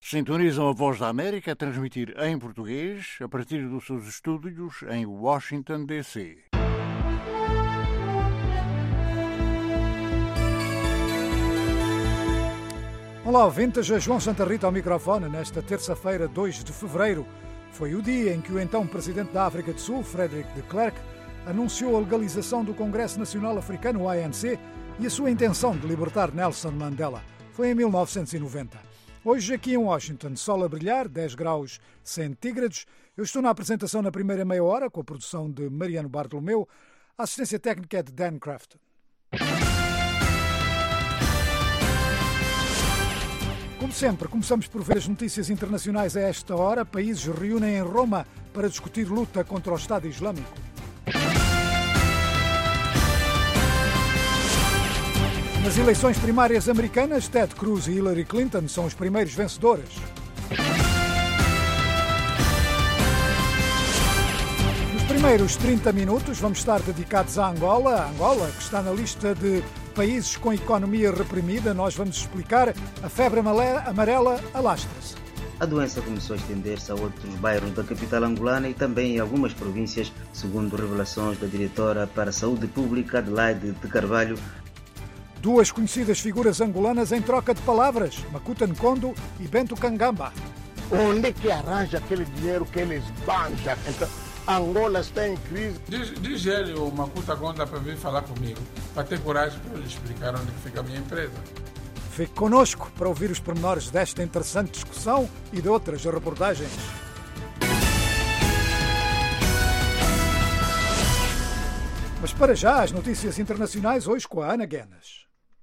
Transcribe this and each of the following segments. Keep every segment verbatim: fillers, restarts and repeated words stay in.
Sintonizam a Voz da América a transmitir em português a partir dos seus estúdios em Washington, D C Olá, ouvintes, João Santa Rita ao microfone. Nesta terça-feira, dois de fevereiro, foi o dia em que o então presidente da África do Sul, Frederick de Klerk, anunciou a legalização do Congresso Nacional Africano, o A N C, e a sua intenção de libertar Nelson Mandela. Foi em mil novecentos e noventa. Hoje, aqui em Washington, sol a brilhar, dez graus centígrados. Eu estou na apresentação na primeira meia hora, com a produção de Mariano Bartolomeu. A assistência técnica é de Dan Crafton. Como sempre, começamos por ver as notícias internacionais a esta hora. Países reúnem em Roma para discutir luta contra o Estado Islâmico. Nas eleições primárias americanas, Ted Cruz e Hillary Clinton são os primeiros vencedores. Nos primeiros trinta minutos vamos estar dedicados à Angola. A Angola, que está na lista de países com economia reprimida. Nós vamos explicar a febre amarela alastra-se. A doença começou a estender-se a outros bairros da capital angolana e também em algumas províncias, segundo revelações da diretora para a Saúde Pública, Adelaide de Carvalho. Duas conhecidas figuras angolanas em troca de palavras, Makuta Nkondo e Bento Kangamba. Onde é que arranja aquele dinheiro que eles bancam? Então, Angola está em crise. Diz, diz ele, o Makuta Nkonda, para vir falar comigo, para ter coragem para lhe explicar onde fica a minha empresa. Fique connosco para ouvir os pormenores desta interessante discussão e de outras reportagens. Mas para já, as notícias internacionais hoje com a Ana Guenas.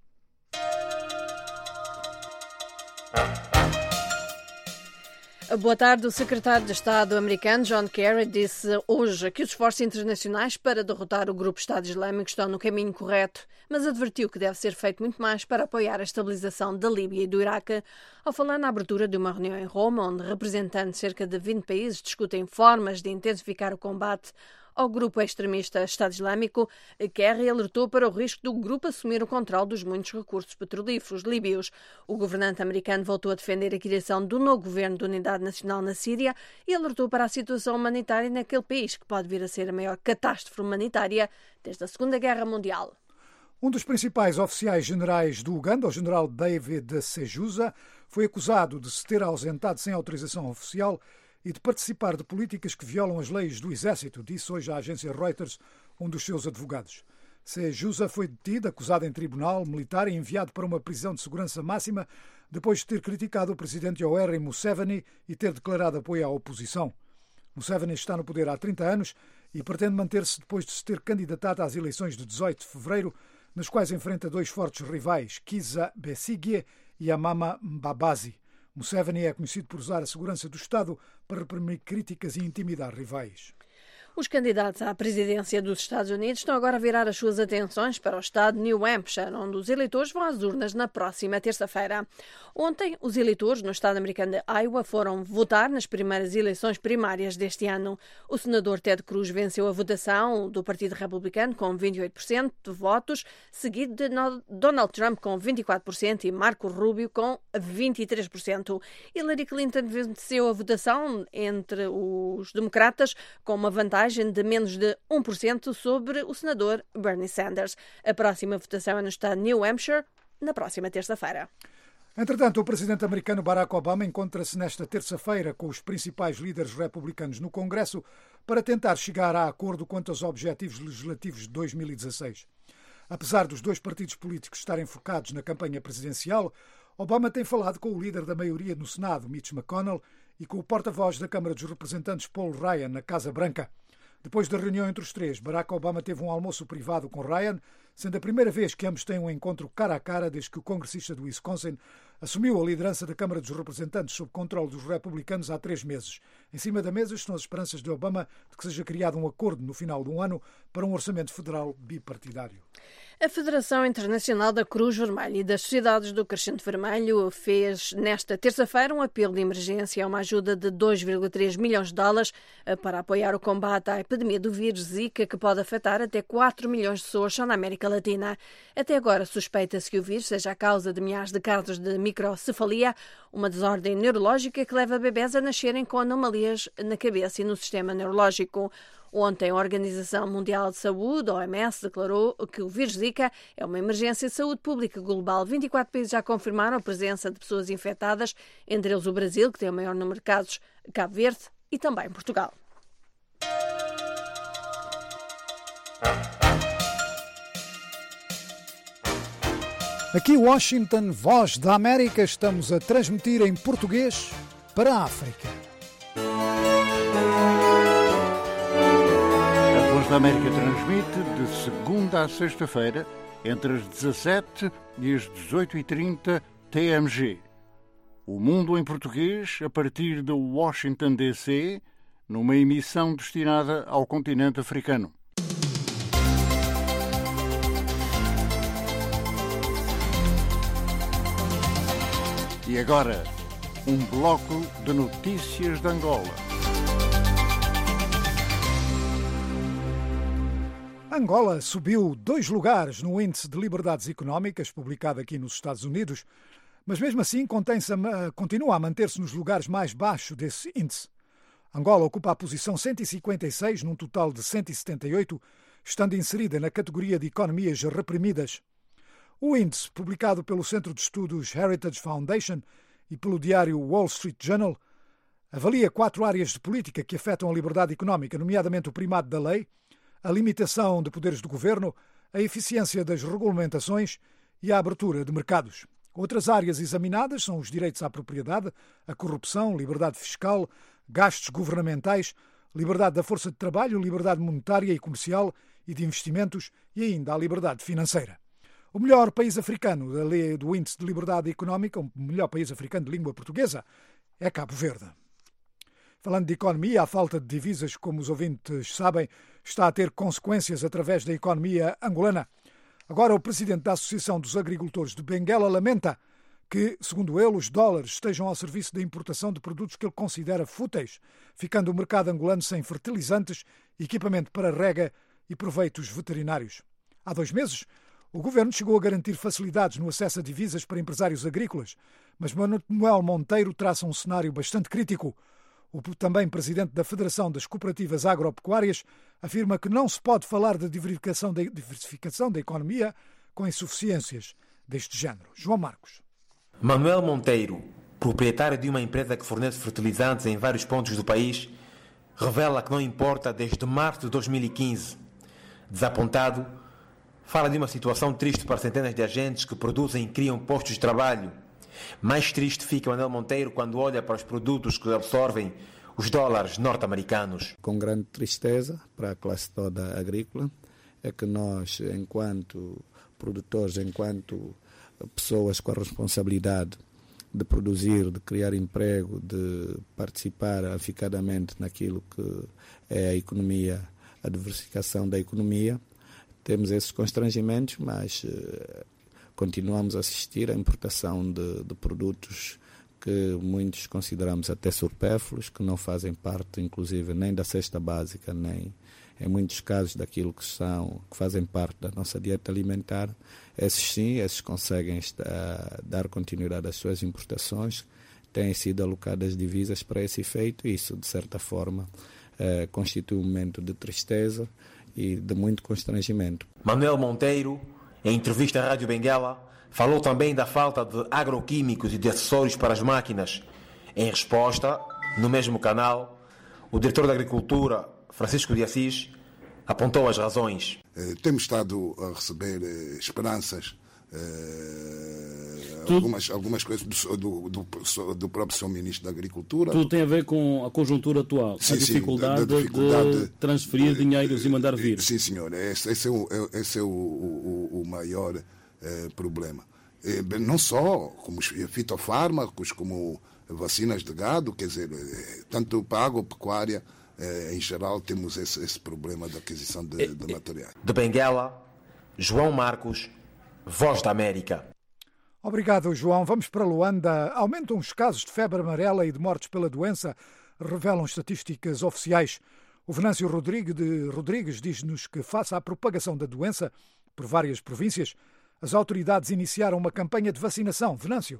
Boa tarde. O secretário de Estado americano, John Kerry, disse hoje que os esforços internacionais para derrotar o grupo Estado Islâmico estão no caminho correto, mas advertiu que deve ser feito muito mais para apoiar a estabilização da Líbia e do Iraque, ao falar na abertura de uma reunião em Roma, onde representantes de cerca de vinte países discutem formas de intensificar o combate ao grupo extremista Estado Islâmico. Kerry alertou para o risco do grupo assumir o controle dos muitos recursos petrolíferos líbios. O governante americano voltou a defender a criação do novo governo de unidade nacional na Síria e alertou para a situação humanitária naquele país, que pode vir a ser a maior catástrofe humanitária desde a Segunda Guerra Mundial. Um dos principais oficiais generais do Uganda, o general David Sejusa, foi acusado de se ter ausentado sem autorização oficial e de participar de políticas que violam as leis do Exército, disse hoje à agência Reuters um dos seus advogados. Sejusa foi detido, acusado em tribunal militar e enviado para uma prisão de segurança máxima depois de ter criticado o presidente Yoweri Museveni e ter declarado apoio à oposição. Museveni está no poder há trinta anos e pretende manter-se depois de se ter candidatado às eleições de dezoito de fevereiro, nas quais enfrenta dois fortes rivais, Kizza Besigye e Amama Mbabazi. Museveni é conhecido por usar a segurança do Estado para reprimir críticas e intimidar rivais. Os candidatos à presidência dos Estados Unidos estão agora a virar as suas atenções para o estado de New Hampshire, onde os eleitores vão às urnas na próxima terça-feira. Ontem, os eleitores no estado americano de Iowa foram votar nas primeiras eleições primárias deste ano. O senador Ted Cruz venceu a votação do Partido Republicano com vinte e oito por cento de votos, seguido de Donald Trump com vinte e quatro por cento e Marco Rubio com vinte e três por cento. Hillary Clinton venceu a votação entre os democratas com uma vantagem de menos de um por cento sobre o senador Bernie Sanders. A próxima votação é no estado de New Hampshire, na próxima terça-feira. Entretanto, o presidente americano Barack Obama encontra-se nesta terça-feira com os principais líderes republicanos no Congresso para tentar chegar a acordo quanto aos objetivos legislativos de dois mil e dezasseis. Apesar dos dois partidos políticos estarem focados na campanha presidencial, Obama tem falado com o líder da maioria no Senado, Mitch McConnell, e com o porta-voz da Câmara dos Representantes, Paul Ryan, na Casa Branca. Depois da reunião entre os três, Barack Obama teve um almoço privado com Ryan, sendo a primeira vez que ambos têm um encontro cara a cara desde que o congressista do Wisconsin assumiu a liderança da Câmara dos Representantes sob controle dos republicanos há três meses. Em cima da mesa estão as esperanças de Obama de que seja criado um acordo no final do ano para um orçamento federal bipartidário. A Federação Internacional da Cruz Vermelha e das Sociedades do Crescente Vermelho fez nesta terça-feira um apelo de emergência a uma ajuda de dois vírgula três milhões de dólares para apoiar o combate à epidemia do vírus Zika, que pode afetar até quatro milhões de pessoas só na América Latina. Até agora suspeita-se que o vírus seja a causa de milhares de casos de microcefalia, uma desordem neurológica que leva bebés a nascerem com anomalias na cabeça e no sistema neurológico. Ontem, a Organização Mundial de Saúde, a O M S, declarou que o vírus Zika é uma emergência de saúde pública global. vinte e quatro países já confirmaram a presença de pessoas infectadas, entre eles o Brasil, que tem o maior número de casos, Cabo Verde e também Portugal. Aqui Washington, Voz da América, estamos a transmitir em português para a África. A Voz da América transmite de segunda a sexta-feira, entre as dezassete e as dezoito e trinta T M G. O Mundo em Português, a partir de Washington, D C, numa emissão destinada ao continente africano. E agora, um bloco de notícias de Angola. Angola subiu dois lugares no Índice de Liberdades Económicas, publicado aqui nos Estados Unidos, mas mesmo assim contém-se a, continua a manter-se nos lugares mais baixos desse índice. Angola ocupa a posição cento e cinquenta e seis, num total de cento e setenta e oito, estando inserida na categoria de economias reprimidas. O índice, publicado pelo Centro de Estudos Heritage Foundation e pelo diário Wall Street Journal, avalia quatro áreas de política que afetam a liberdade económica, nomeadamente o primado da lei, a limitação de poderes do governo, a eficiência das regulamentações e a abertura de mercados. Outras áreas examinadas são os direitos à propriedade, a corrupção, liberdade fiscal, gastos governamentais, liberdade da força de trabalho, liberdade monetária e comercial e de investimentos e ainda a liberdade financeira. O melhor país africano da lei do Índice de Liberdade Económica, o melhor país africano de língua portuguesa, é Cabo Verde. Falando de economia, a falta de divisas, como os ouvintes sabem, está a ter consequências através da economia angolana. Agora, o presidente da Associação dos Agricultores de Benguela lamenta que, segundo ele, os dólares estejam ao serviço da importação de produtos que ele considera fúteis, ficando o mercado angolano sem fertilizantes, equipamento para rega e proveitos veterinários. Há dois meses, o governo chegou a garantir facilidades no acesso a divisas para empresários agrícolas, mas Manuel Monteiro traça um cenário bastante crítico. O também presidente da Federação das Cooperativas Agropecuárias afirma que não se pode falar de diversificação da, diversificação da economia com insuficiências deste género. João Marcos. Manuel Monteiro, proprietário de uma empresa que fornece fertilizantes em vários pontos do país, revela que não importa desde março de dois mil e quinze. Desapontado, fala de uma situação triste para centenas de agentes que produzem e criam postos de trabalho. Mais triste fica Manuel Monteiro quando olha para os produtos que absorvem os dólares norte-americanos. Com grande tristeza para a classe toda agrícola, é que nós, enquanto produtores, enquanto pessoas com a responsabilidade de produzir, de criar emprego, de participar aficadamente naquilo que é a economia, a diversificação da economia, temos esses constrangimentos, mas uh, continuamos a assistir à importação de, de produtos que muitos consideramos até supérfluos, que não fazem parte, inclusive, nem da cesta básica, nem, em muitos casos, daquilo que, são, que fazem parte da nossa dieta alimentar. Esses sim, esses conseguem estar, dar continuidade às suas importações, têm sido alocadas divisas para esse efeito, e isso, de certa forma, uh, constitui um momento de tristeza e de muito constrangimento. Manuel Monteiro, em entrevista à Rádio Benguela, falou também da falta de agroquímicos e de acessórios para as máquinas. Em resposta, no mesmo canal, o diretor da Agricultura, Francisco de Assis, apontou as razões. Eh, temos estado a receber eh, esperanças, eh, algumas, algumas coisas do, do, do, do próprio senhor Ministro da Agricultura. Tudo tem a ver com a conjuntura atual, sim, a dificuldade, sim, da, da dificuldade de transferir de, dinheiros e mandar vir. Sim, senhor, esse, esse é o, esse é o, o, o maior eh, problema. Eh, não só como os fitofármacos, como vacinas de gado, quer dizer, eh, tanto para a agropecuária, eh, em geral, temos esse, esse problema da aquisição de, de materiais. De Benguela, João Marcos, Voz da América. Obrigado, João. Vamos para Luanda. Aumentam os casos de febre amarela e de mortes pela doença, revelam estatísticas oficiais. O Venâncio Rodrigues diz-nos que, face à propagação da doença por várias províncias, as autoridades iniciaram uma campanha de vacinação. Venâncio.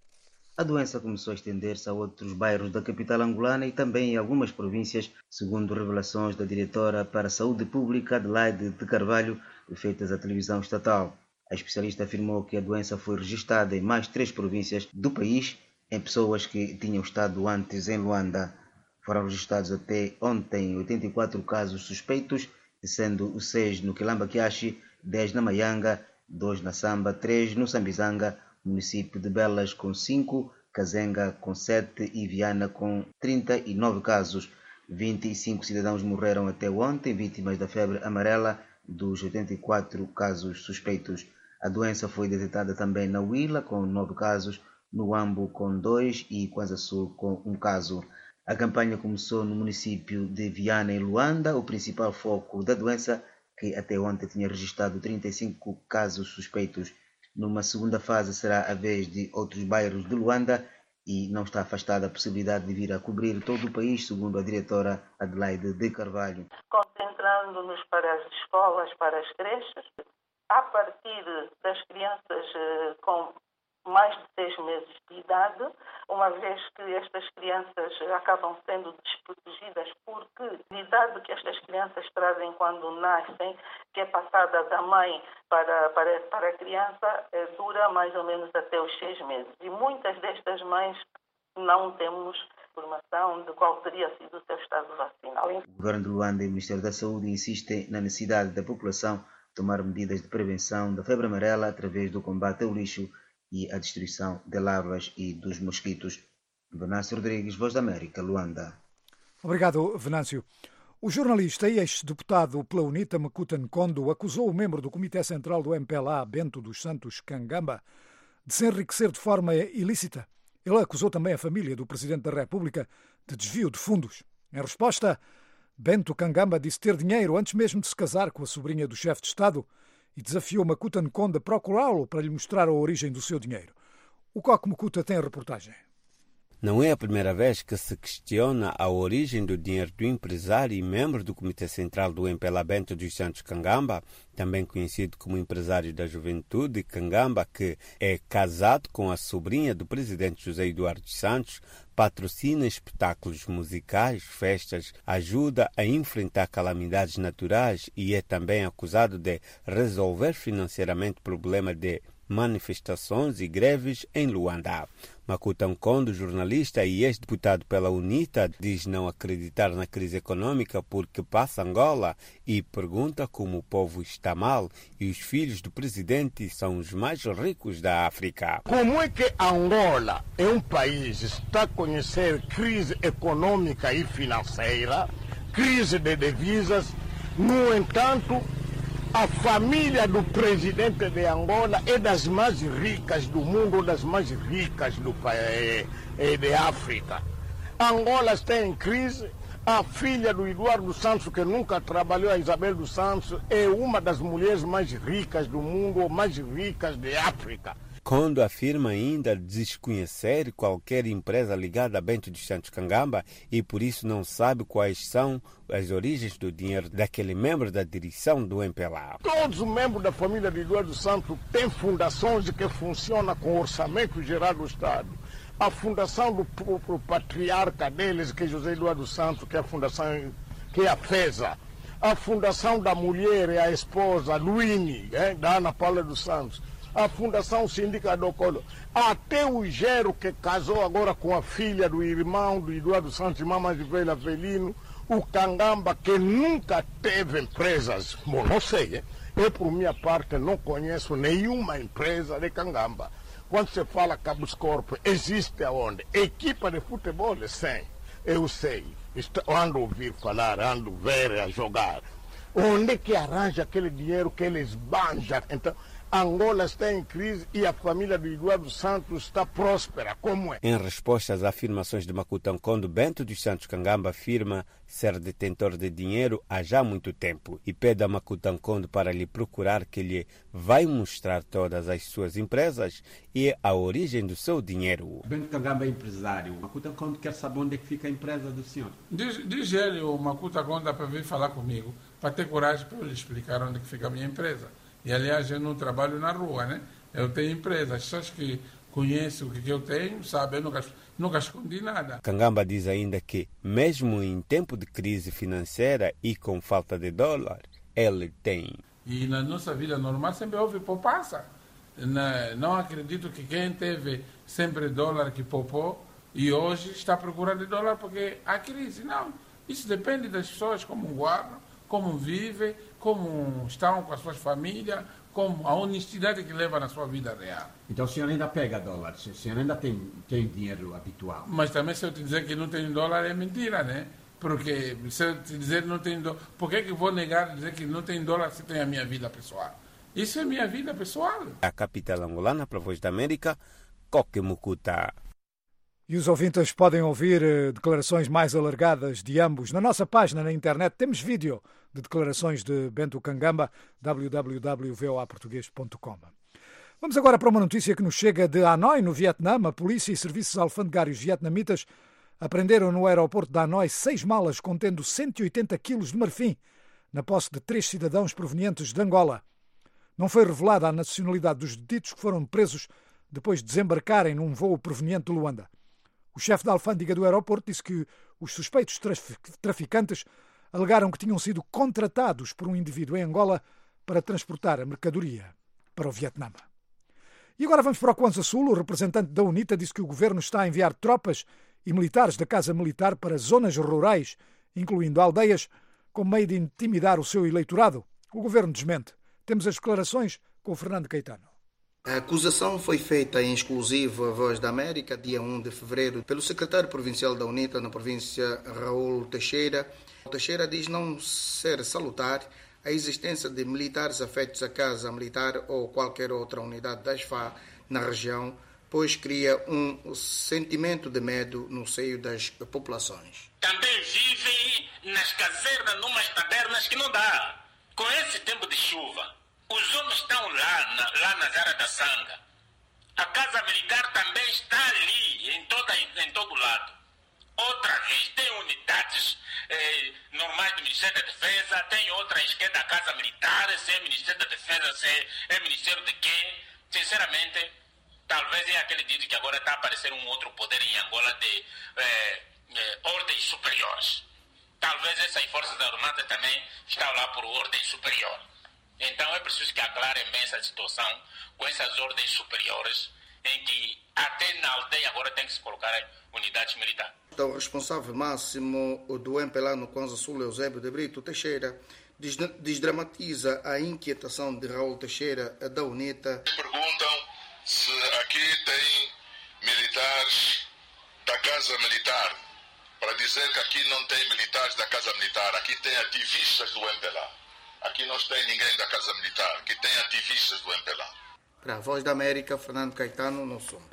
A doença começou a estender-se a outros bairros da capital angolana e também em algumas províncias, segundo revelações da diretora para a Saúde Pública, Adelaide de Carvalho, feitas à televisão estatal. A especialista afirmou que a doença foi registrada em mais três províncias do país, em pessoas que tinham estado antes em Luanda. Foram registrados até ontem oitenta e quatro casos suspeitos, sendo seis no Quilamba-Quiaxi, dez na Maianga, dois na Samba, três no Sambizanga, município de Belas com cinco, Kazenga com sete e Viana com trinta e nove casos. vinte e cinco cidadãos morreram até ontem, vítimas da febre amarela, dos oitenta e quatro casos suspeitos. A doença foi detectada também na Huila, com nove casos, no Ambo, com dois e Kwanza Sul, com um caso. A campanha começou no município de Viana, em Luanda, o principal foco da doença, que até ontem tinha registrado trinta e cinco casos suspeitos. Numa segunda fase será a vez de outros bairros de Luanda e não está afastada a possibilidade de vir a cobrir todo o país, segundo a diretora Adelaide de Carvalho. Concentrando-nos para as escolas, para as creches, a partir das crianças com mais de seis meses de idade, uma vez que estas crianças acabam sendo desprotegidas porque a idade que estas crianças trazem quando nascem, que é passada da mãe para, para, para a criança, dura mais ou menos até os seis meses. E muitas destas mães não temos informação de qual teria sido o seu estado vacinal. O Governo de Luanda e o Ministério da Saúde insistem na necessidade da população tomar medidas de prevenção da febre amarela através do combate ao lixo e a destruição de larvas e dos mosquitos. Venâncio Rodrigues, Voz da América, Luanda. Obrigado, Venâncio. O jornalista e ex-deputado pela UNITA, Makuta Nkondo, acusou o membro do Comitê Central do M P L A, Bento dos Santos Kangamba, de se enriquecer de forma ilícita. Ele acusou também a família do Presidente da República de desvio de fundos. Em resposta, Bento Kangamba disse ter dinheiro antes mesmo de se casar com a sobrinha do chefe de Estado e desafiou Makuta Nkondo a procurá-lo para lhe mostrar a origem do seu dinheiro. O Coque Makuta tem a reportagem. Não é a primeira vez que se questiona a origem do dinheiro do empresário e membro do Comitê Central do M P L A, Bento dos Santos Kangamba, também conhecido como empresário da juventude, Kangamba, que é casado com a sobrinha do presidente José Eduardo dos Santos, patrocina espetáculos musicais, festas, ajuda a enfrentar calamidades naturais e é também acusado de resolver financeiramente o problema de manifestações e greves em Luanda. Makuta Nkondo, jornalista e ex-deputado pela UNITA, diz não acreditar na crise econômica porque passa Angola e pergunta como o povo está mal e os filhos do presidente são os mais ricos da África. Como é que Angola é um país que está a conhecer crise econômica e financeira, crise de divisas, no entanto, a família do presidente de Angola é das mais ricas do mundo, das mais ricas do país de África. Angola está em crise. A filha do Eduardo Santos, que nunca trabalhou, a Isabel dos Santos, é uma das mulheres mais ricas do mundo, ou mais ricas de África. Nkondo afirma ainda desconhecer qualquer empresa ligada a Bento dos Santos Kangamba e por isso não sabe quais são as origens do dinheiro daquele membro da direção do M P L A. Todos os membros da família de Eduardo Santos têm fundações que funcionam com orçamento geral do Estado. A fundação do próprio patriarca deles, que é José Eduardo Santos, que é a fundação, que é a FESA. A fundação da mulher é a esposa Luíne, é, da Ana Paula dos Santos. A Fundação Síndica do Colo, até o Gero, que casou agora com a filha do irmão do Eduardo Santos, irmã mais velha, Avelino, o Kangamba, que nunca teve empresas. Bom, não sei, hein? Eu, por minha parte, não conheço nenhuma empresa de Kangamba. Quando se fala Cabos Corpo, existe aonde? Equipa de futebol, sim, eu sei. Estou, ando a ouvir falar, ando a ver, a jogar. Onde é que arranja aquele dinheiro que eles banjam? Então, Angola está em crise e a família do Eduardo Santos está próspera. Como é? Em resposta às afirmações de Makuta Nkondo, Bento dos Santos Kangamba afirma ser detentor de dinheiro há já muito tempo e pede a Makuta Nkondo para lhe procurar, que lhe vai mostrar todas as suas empresas e a origem do seu dinheiro. Bento Kangamba é empresário. Makuta Nkondo quer saber onde é que fica a empresa do senhor. Diz, diz ele, o Makuta Nkondo, para vir falar comigo, para ter coragem para eu lhe explicar onde é que fica a minha empresa. E, aliás, eu não trabalho na rua, né? Eu tenho empresa. As pessoas que conhecem o que eu tenho, sabem, eu nunca, nunca escondi nada. Kangamba diz ainda que, mesmo em tempo de crise financeira e com falta de dólar, ele tem. E na nossa vida normal sempre houve poupança. Não acredito que quem teve sempre dólar que poupou e hoje está procurando dólar porque há crise. Não. Isso depende das pessoas, como guardam, como vivem, como estão com as suas famílias, como a honestidade que leva na sua vida real. Então o senhor ainda pega dólares, o senhor ainda tem, tem dinheiro habitual. Mas também se eu te dizer que não tenho dólar é mentira, né? Porque se eu te dizer que não tenho dólar, por que eu vou negar dizer que não tenho dólar se tem a minha vida pessoal? Isso é minha vida pessoal. A capital angolana, para a Voz da América, Coque Mucuta. E os ouvintes podem ouvir uh, declarações mais alargadas de ambos. Na nossa página na internet temos vídeo de declarações de Bento Kangamba, w w w ponto v o a português ponto com. Vamos agora para uma notícia que nos chega de Hanoi, no Vietnã. A polícia e serviços alfandegários vietnamitas apreenderam no aeroporto de Hanoi seis malas contendo cento e oitenta quilos de marfim, na posse de três cidadãos provenientes de Angola. Não foi revelada a nacionalidade dos detidos, que foram presos depois de desembarcarem num voo proveniente de Luanda. O chefe da alfândega do aeroporto disse que os suspeitos traficantes alegaram que tinham sido contratados por um indivíduo em Angola para transportar a mercadoria para o Vietnã. E agora vamos para o Kwanza Sul. O representante da UNITA disse que o governo está a enviar tropas e militares da Casa Militar para zonas rurais, incluindo aldeias, com meio de intimidar o seu eleitorado. O governo desmente. Temos as declarações com o Fernando Caetano. A acusação foi feita em exclusivo à Voz da América, dia um de fevereiro, pelo secretário provincial da UNITA na província, Raul Teixeira. O Teixeira diz não ser salutar a existência de militares afetos à Casa Militar ou qualquer outra unidade da S F A na região, pois cria um sentimento de medo no seio das populações. Também vivem nas casernas, numas tabernas que não dá. Com esse tempo de chuva, os homens estão lá, na, lá nas áreas da Sanga. A Casa Militar também está ali, em, toda, em todo lado. Outra vez, tem unidades eh, normais do Ministério da Defesa, tem outras que é da Casa Militar, se é Ministério da Defesa, se é, é Ministério de quê? Sinceramente, talvez é aquele dito que agora está a aparecer um outro poder em Angola de eh, eh, ordens superiores. Talvez essas forças armadas também estão lá por ordem superior. Então é preciso que aclarem bem essa situação com essas ordens superiores, em que até na aldeia agora tem que se colocar unidades militares. Então, o responsável máximo do M P L A no Kwanza Sul, Eusébio de Brito Teixeira, desdramatiza a inquietação de Raul Teixeira da UNITA. Perguntam se aqui tem militares da Casa Militar, para dizer que aqui não tem militares da Casa Militar, aqui tem ativistas do M P L A. Aqui não tem ninguém da Casa Militar, aqui tem ativistas do M P L A. Para a Voz da América, Fernando Caetano, no Sombra.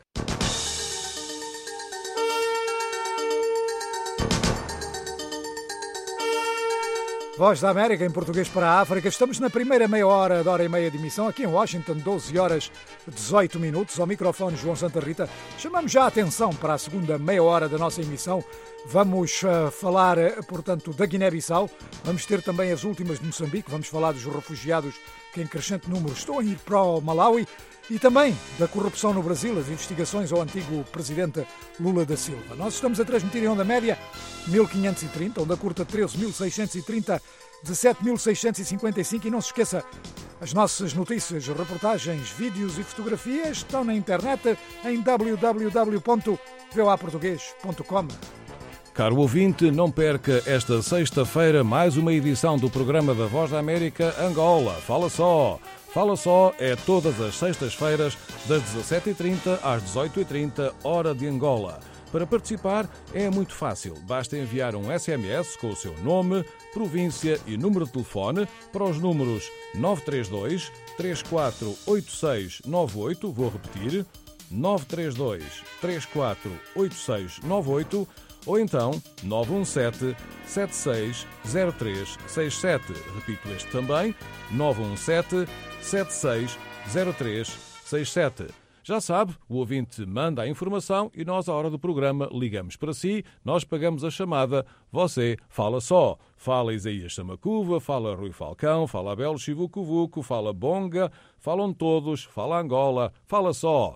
Voz da América em português para a África. Estamos na primeira meia hora, da hora e meia de emissão, aqui em Washington, doze horas dezoito minutos. Ao microfone João Santa Rita. Chamamos já a atenção para a segunda meia hora da nossa emissão. Vamos uh, falar, uh, portanto, da Guiné-Bissau. Vamos ter também as últimas de Moçambique. Vamos falar dos refugiados que em crescente número estão a ir para o Malawi. E também da corrupção no Brasil, as investigações ao antigo presidente Lula da Silva. Nós estamos a transmitir em onda média mil quinhentos e trinta, onda curta treze mil seiscentos e trinta, dezassete mil seiscentos e cinquenta e cinco. E não se esqueça, as nossas notícias, reportagens, vídeos e fotografias estão na internet em w w w ponto v o a português ponto com. Caro ouvinte, não perca esta sexta-feira mais uma edição do programa da Voz da América Angola. Fala só! Fala só é todas as sextas-feiras, das dezassete e trinta às dezoito e trinta, hora de Angola. Para participar é muito fácil. Basta enviar um S M S com o seu nome, província e número de telefone para os números nove três dois, três quatro oito seis nove oito, vou repetir, nove três dois, três quatro oito seis nove oito, ou então nove um sete, sete seis zero três seis sete. Repito este também, nove um sete, sete seis zero três seis sete. Já sabe, o ouvinte manda a informação e nós, à hora do programa, ligamos para si, nós pagamos a chamada, você fala só. Fala Isaías Samacuva, fala Rui Falcão, fala Abel Chivucovuco, fala Bonga, falam todos, fala Angola, fala só.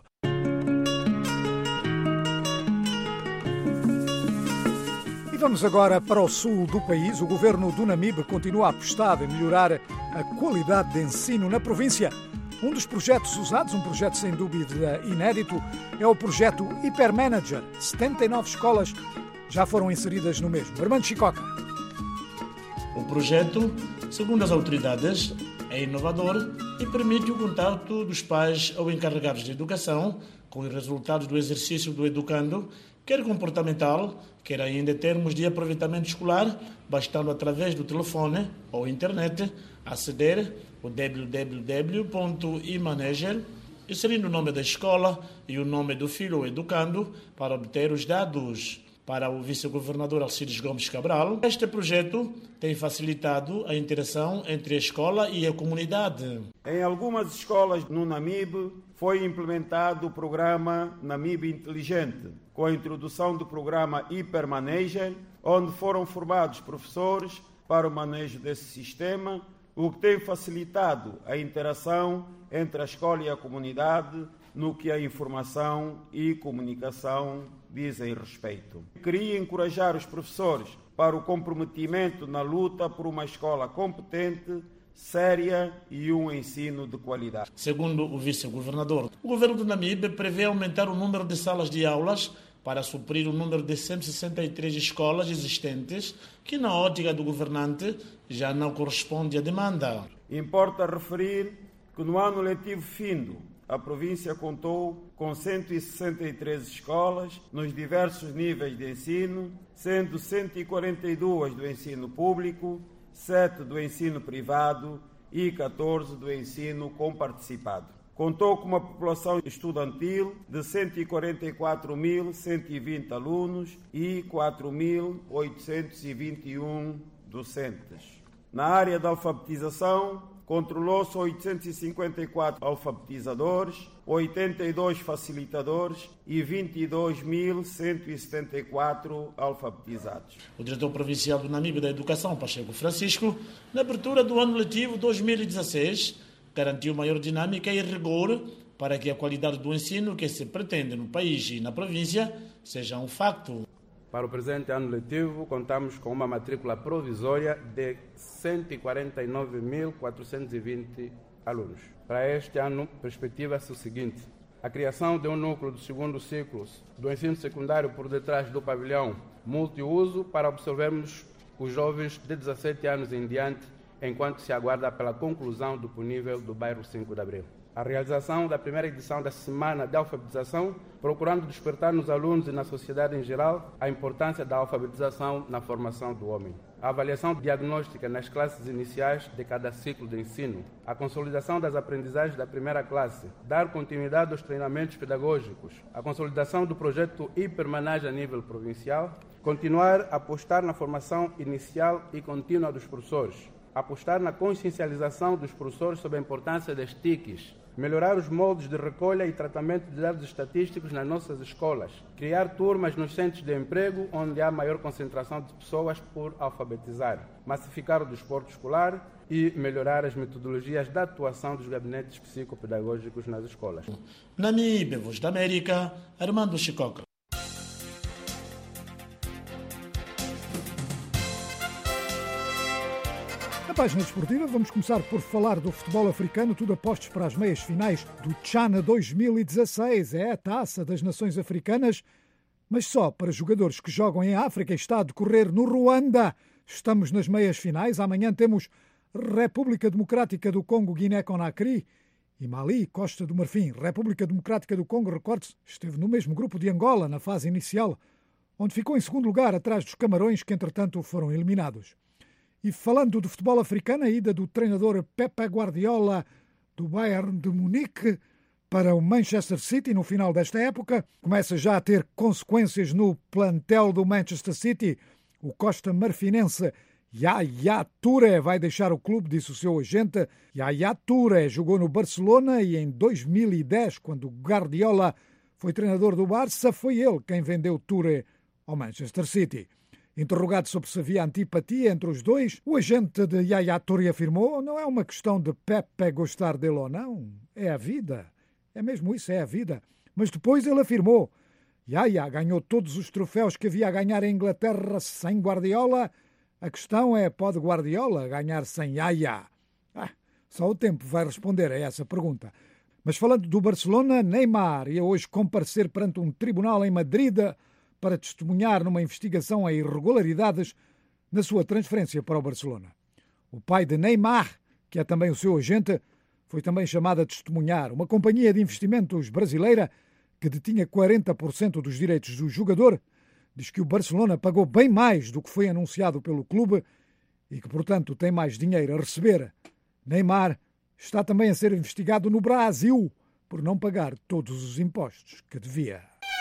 E vamos agora para o sul do país. O governo do Namibe continua apostado em melhorar a qualidade de ensino na província. Um dos projetos usados, um projeto sem dúvida inédito, é o projeto Hipermanager. setenta e nove escolas já foram inseridas no mesmo. Armando Chicoca. O projeto, segundo as autoridades, é inovador e permite o contato dos pais ou encarregados de educação com os resultados do exercício do educando, quer comportamental, quer ainda em termos de aproveitamento escolar, bastando através do telefone ou internet aceder ao w w w ponto i manager, inserindo o nome da escola e o nome do filho ou educando para obter os dados. Para o vice-governador Alcides Gomes Cabral, este projeto tem facilitado a interação entre a escola e a comunidade. Em algumas escolas no Namibe foi implementado o programa Namibe Inteligente, com a introdução do programa Hipermanager, onde foram formados professores para o manejo desse sistema, o que tem facilitado a interação entre a escola e a comunidade no que a informação e comunicação dizem respeito. Queria encorajar os professores para o comprometimento na luta por uma escola competente, séria e um ensino de qualidade. Segundo o vice-governador, o governo do Namibe prevê aumentar o número de salas de aulas para suprir o número de cento e sessenta e três escolas existentes, que na ótica do governante já não corresponde à demanda. Importa referir que no ano letivo findo, a província contou com cento e sessenta e três escolas nos diversos níveis de ensino, sendo cento e quarenta e duas do ensino público, sete do ensino privado e catorze do ensino comparticipado. Contou com uma população estudantil de cento e quarenta e quatro mil cento e vinte alunos e quatro mil oitocentos e vinte e um docentes. Na área da alfabetização, controlou-se oitocentos e cinquenta e quatro alfabetizadores, oitenta e dois facilitadores e vinte e dois mil cento e setenta e quatro alfabetizados. O diretor provincial do Namibe da Educação, Pacheco Francisco, na abertura do ano letivo dois mil e dezasseis, garantiu maior dinâmica e rigor para que a qualidade do ensino que se pretende no país e na província seja um facto. Para o presente ano letivo, contamos com uma matrícula provisória de cento e quarenta e nove mil quatrocentos e vinte alunos. Para este ano, perspectiva-se o seguinte: a criação de um núcleo do segundo ciclo do ensino secundário por detrás do pavilhão multiuso para absorvermos os jovens de dezassete anos em diante, enquanto se aguarda pela conclusão do nível do bairro cinco de Abril. A realização da primeira edição da Semana de Alfabetização, procurando despertar nos alunos e na sociedade em geral a importância da alfabetização na formação do homem. A avaliação diagnóstica nas classes iniciais de cada ciclo de ensino. A consolidação das aprendizagens da primeira classe. Dar continuidade aos treinamentos pedagógicos. A consolidação do projeto Hipermanager a nível provincial. Continuar a apostar na formação inicial e contínua dos professores. Apostar na consciencialização dos professores sobre a importância das T I Cs, melhorar os moldes de recolha e tratamento de dados estatísticos nas nossas escolas, criar turmas nos centros de emprego onde há maior concentração de pessoas por alfabetizar, massificar o desporto escolar e melhorar as metodologias de atuação dos gabinetes psicopedagógicos nas escolas. Namibe, Voz da América, Armando Chicoca. Na página desportiva, vamos começar por falar do futebol africano, tudo apostos para as meias finais do Tchana dois mil e dezasseis. É a taça das nações africanas, mas só para jogadores que jogam em África e está a decorrer no Ruanda. Estamos nas meias finais. Amanhã temos República Democrática do Congo, Guiné-Conakry E Mali, Costa do Marfim, República Democrática do Congo, recorde-se, esteve no mesmo grupo de Angola na fase inicial, onde ficou em segundo lugar atrás dos Camarões, que entretanto foram eliminados. E falando do futebol africano, a ida do treinador Pepe Guardiola do Bayern de Munique para o Manchester City no final desta época começa já a ter consequências no plantel do Manchester City. O Costa Marfinense Yaya Touré vai deixar o clube, disse o seu agente. Yaya Touré jogou no Barcelona e em dois mil e dez, quando Guardiola foi treinador do Barça, foi ele quem vendeu Touré ao Manchester City. Interrogado sobre se havia antipatia entre os dois, o agente de Yaya Touré afirmou: não é uma questão de Pepe gostar dele ou não, é a vida. É mesmo isso, é a vida. Mas depois ele afirmou: Yaya ganhou todos os troféus que havia a ganhar em Inglaterra sem Guardiola. A questão é, pode Guardiola ganhar sem Yaya? Ah, só o tempo vai responder a essa pergunta. Mas falando do Barcelona, Neymar ia hoje comparecer perante um tribunal em Madrid para testemunhar numa investigação a irregularidades na sua transferência para o Barcelona. O pai de Neymar, que é também o seu agente, foi também chamado a testemunhar. Uma companhia de investimentos brasileira que detinha quarenta por cento dos direitos do jogador diz que o Barcelona pagou bem mais do que foi anunciado pelo clube e que, portanto, tem mais dinheiro a receber. Neymar está também a ser investigado no Brasil por não pagar todos os impostos que devia.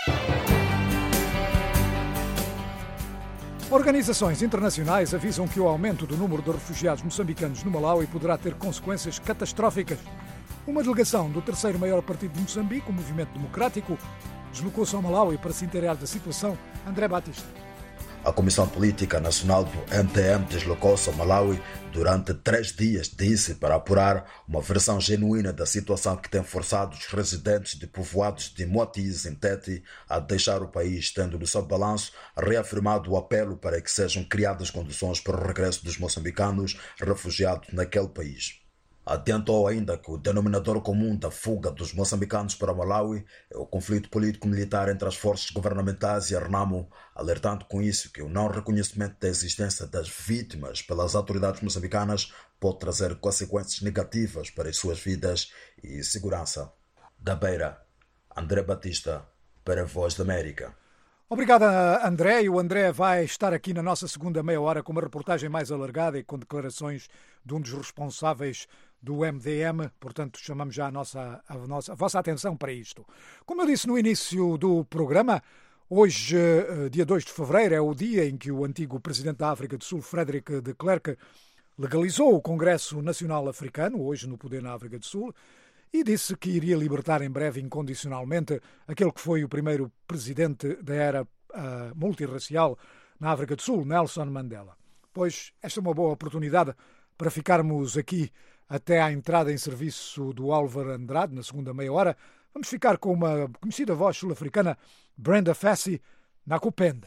Organizações internacionais avisam que o aumento do número de refugiados moçambicanos no Malawi poderá ter consequências catastróficas. Uma delegação do terceiro maior partido de Moçambique, o Movimento Democrático, deslocou-se ao Malawi para se inteirar da situação. André Batista. A Comissão Política Nacional do M T M deslocou-se ao Malawi durante três dias, disse, para apurar uma versão genuína da situação que tem forçado os residentes de povoados de Moatize e Tete a deixar o país, tendo no seu balanço reafirmado o apelo para que sejam criadas condições para o regresso dos moçambicanos refugiados naquele país. Adiantou ainda que o denominador comum da fuga dos moçambicanos para Malawi é o conflito político-militar entre as forças governamentais e a RENAMO, alertando com isso que o não reconhecimento da existência das vítimas pelas autoridades moçambicanas pode trazer consequências negativas para as suas vidas e segurança. Da Beira, André Batista, para a Voz da América. Obrigado, André. E o André vai estar aqui na nossa segunda meia hora com uma reportagem mais alargada e com declarações de um dos responsáveis do M D M. Portanto, chamamos já a, nossa, a, nossa, a vossa atenção para isto. Como eu disse no início do programa, hoje, dia dois de fevereiro, é o dia em que o antigo presidente da África do Sul, Frederick de Klerk, legalizou o Congresso Nacional Africano, hoje no poder na África do Sul, e disse que iria libertar em breve incondicionalmente aquele que foi o primeiro presidente da era uh, multirracial na África do Sul, Nelson Mandela. Pois esta é uma boa oportunidade para ficarmos aqui até à entrada em serviço do Álvaro Andrade, na segunda meia hora. Vamos ficar com uma conhecida voz sul-africana, Brenda Fassie, na Cupenda.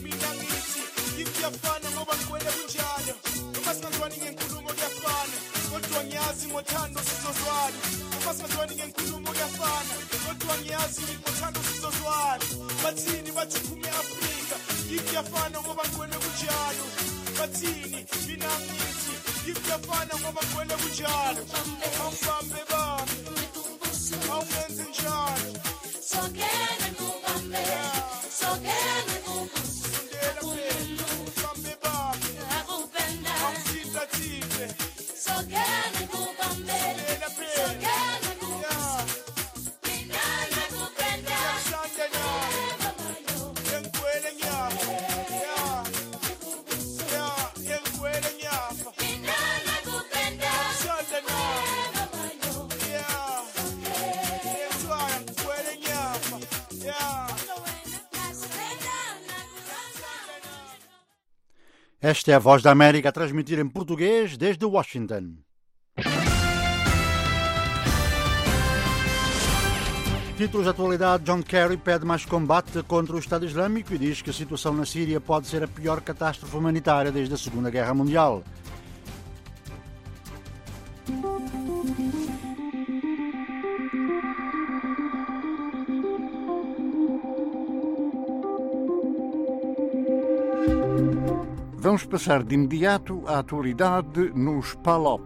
Yafana ngoba ngikwele kunjalo noma singaziwani ngenkulumo kuyafana kodwa ngiyazi ngothando sizozwana uma singadwani ngenkulumo kuyafana kodwa ngiyazi ngothando sizozwana bathini bathi phume Afrika yithi yafana ngoba ngwele kunjalo bathini mina ngithi yithi yafana ngoba ngwele kunjalo awubambe bambe awumenze njalo sokene kubambe sokene kubambe bambe bambe akupenda awusita tipe sokene kubambe sokene kubambe mina nakupenda sokene yenkwele nyama ya ya yenkwele nyama mina nakupenda sokene ya yeswa yenkwele nyama ya. Esta é a Voz da América a transmitir em português desde Washington. Títulos de atualidade: John Kerry pede mais combate contra o Estado Islâmico e diz que a situação na Síria pode ser a pior catástrofe humanitária desde a Segunda Guerra Mundial. Vamos passar de imediato à atualidade nos PALOP.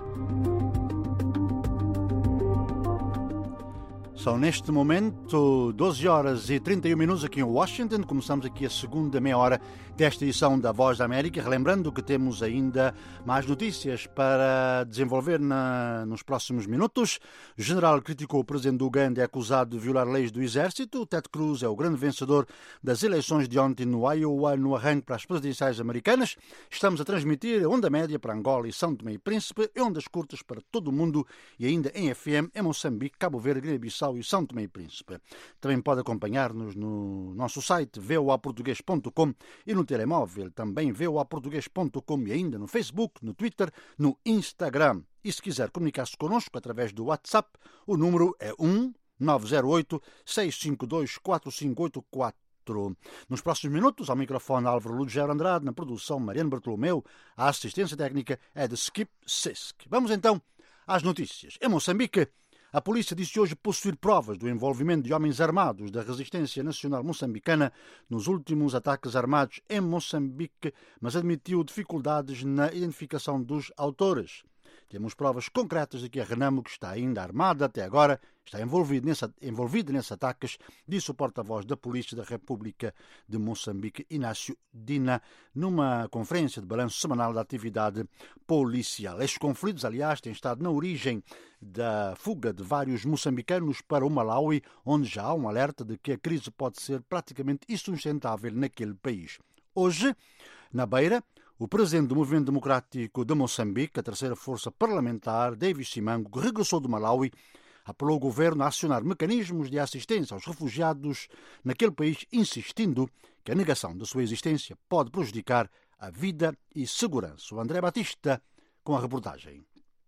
São neste momento doze horas e trinta e um minutos aqui em Washington. Começamos aqui a segunda meia hora desta edição da Voz da América. Relembrando que temos ainda mais notícias para desenvolver na, nos próximos minutos. O general criticou o presidente do Uganda e é acusado de violar leis do exército. Ted Cruz é o grande vencedor das eleições de ontem no Iowa, no arranque para as presidenciais americanas. Estamos a transmitir a onda média para Angola e São Tomé e Príncipe, e ondas curtas para todo o mundo e ainda em F M em Moçambique, Cabo Verde, Guiné-Bissau e São Tomé e Príncipe. Também pode acompanhar-nos no nosso site v o a português ponto com e no telemóvel também v o a português ponto com e ainda no Facebook, no Twitter, no Instagram. E se quiser comunicar-se connosco através do WhatsApp, o número é um nove zero oito, seis cinco dois, quatro cinco oito quatro. Nos próximos minutos, ao microfone Álvaro Lugero Andrade, na produção Mariano Bartolomeu, a assistência técnica é de Skip Sisk. Vamos então às notícias. Em Moçambique, a polícia disse hoje possuir provas do envolvimento de homens armados da Resistência Nacional Moçambicana nos últimos ataques armados em Moçambique, mas admitiu dificuldades na identificação dos autores. Temos provas concretas de que a Renamo, que está ainda armada até agora, está envolvida nesses, envolvida nesses ataques, disse o porta-voz da Polícia da República de Moçambique, Inácio Dina, numa conferência de balanço semanal da atividade policial. Estes conflitos, aliás, têm estado na origem da fuga de vários moçambicanos para o Malawi, onde já há um alerta de que a crise pode ser praticamente insustentável naquele país. Hoje, na Beira, o presidente do Movimento Democrático de Moçambique, a terceira força parlamentar, David Simango, que regressou do Malawi, apelou ao governo a acionar mecanismos de assistência aos refugiados naquele país, insistindo que a negação da sua existência pode prejudicar a vida e segurança. O André Batista com a reportagem.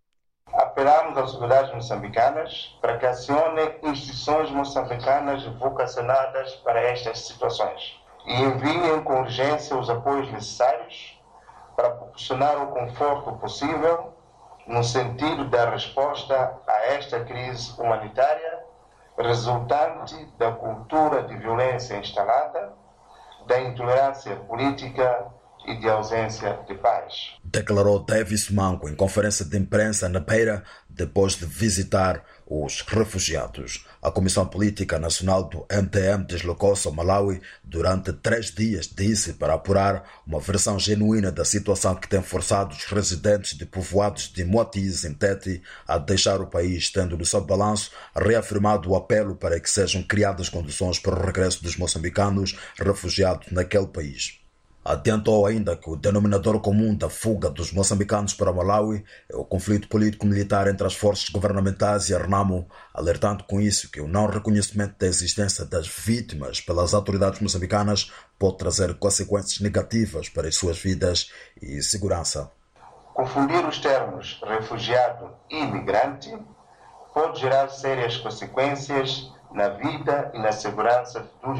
Apelamos às autoridades moçambicanas para que acionem instituições moçambicanas vocacionadas para estas situações e enviem com urgência os apoios necessários para proporcionar o conforto possível no sentido da resposta a esta crise humanitária resultante da cultura de violência instalada, da intolerância política e de ausência de paz. Declarou Davis Manco em conferência de imprensa na Beira depois de visitar os refugiados. A Comissão Política Nacional do M T M deslocou-se ao Malawi durante três dias, disse, para apurar uma versão genuína da situação que tem forçado os residentes de povoados de Moatize, em Tete, a deixar o país, tendo no seu balanço reafirmado o apelo para que sejam criadas condições para o regresso dos moçambicanos refugiados naquele país. Adiantou ainda que o denominador comum da fuga dos moçambicanos para Malawi é o conflito político-militar entre as forças governamentais e a Renamo, alertando com isso que o não reconhecimento da existência das vítimas pelas autoridades moçambicanas pode trazer consequências negativas para as suas vidas e segurança. Confundir os termos refugiado e imigrante pode gerar sérias consequências na vida e na segurança dos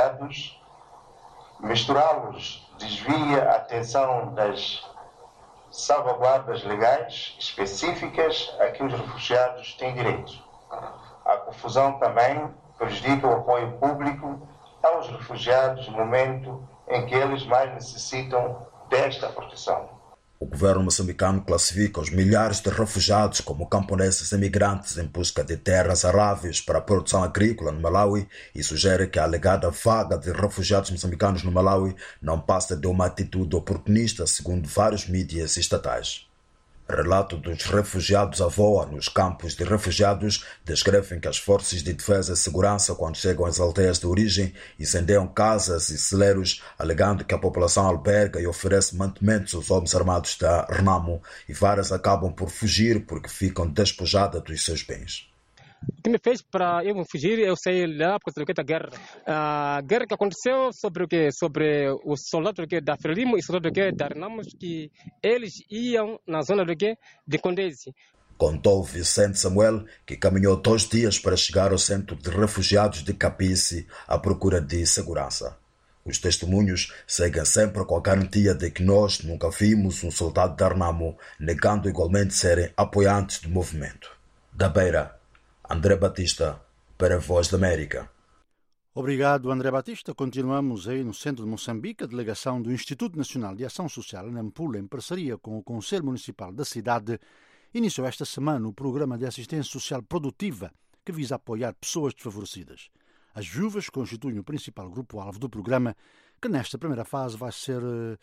refugiados. Misturá-los desvia a atenção das salvaguardas legais específicas a que os refugiados têm direito. A confusão também prejudica o apoio público aos refugiados no momento em que eles mais necessitam desta proteção. O governo moçambicano classifica os milhares de refugiados como camponeses imigrantes em busca de terras aráveis para a produção agrícola no Malawi e sugere que a alegada vaga de refugiados moçambicanos no Malawi não passa de uma atitude oportunista, segundo vários mídias estatais. Relato dos refugiados à voa nos campos de refugiados descrevem que as forças de defesa e segurança, quando chegam às aldeias de origem, incendiam casas e celeiros, alegando que a população alberga e oferece mantimentos aos homens armados da Renamo, e várias acabam por fugir porque ficam despojadas dos seus bens. O que me fez para eu fugir, eu saí lá por causa da guerra. A guerra que aconteceu sobre o que, sobre os soldados que da Frelimo e os soldados que da Renamo, que eles iam na zona do que de Condesi. Contou Vicente Samuel, que caminhou dois dias para chegar ao centro de refugiados de Capice à procura de segurança. Os testemunhos seguem sempre com a garantia de que nós nunca vimos um soldado da Renamo, negando igualmente serem apoiantes do movimento. Da Beira, André Batista, para a Voz da América. Obrigado, André Batista. Continuamos aí no centro de Moçambique. A delegação do Instituto Nacional de Ação Social, Nampula, em parceria com o Conselho Municipal da cidade, iniciou esta semana o programa de assistência social produtiva que visa apoiar pessoas desfavorecidas. As viúvas constituem o principal grupo-alvo do programa, que nesta primeira fase vai ser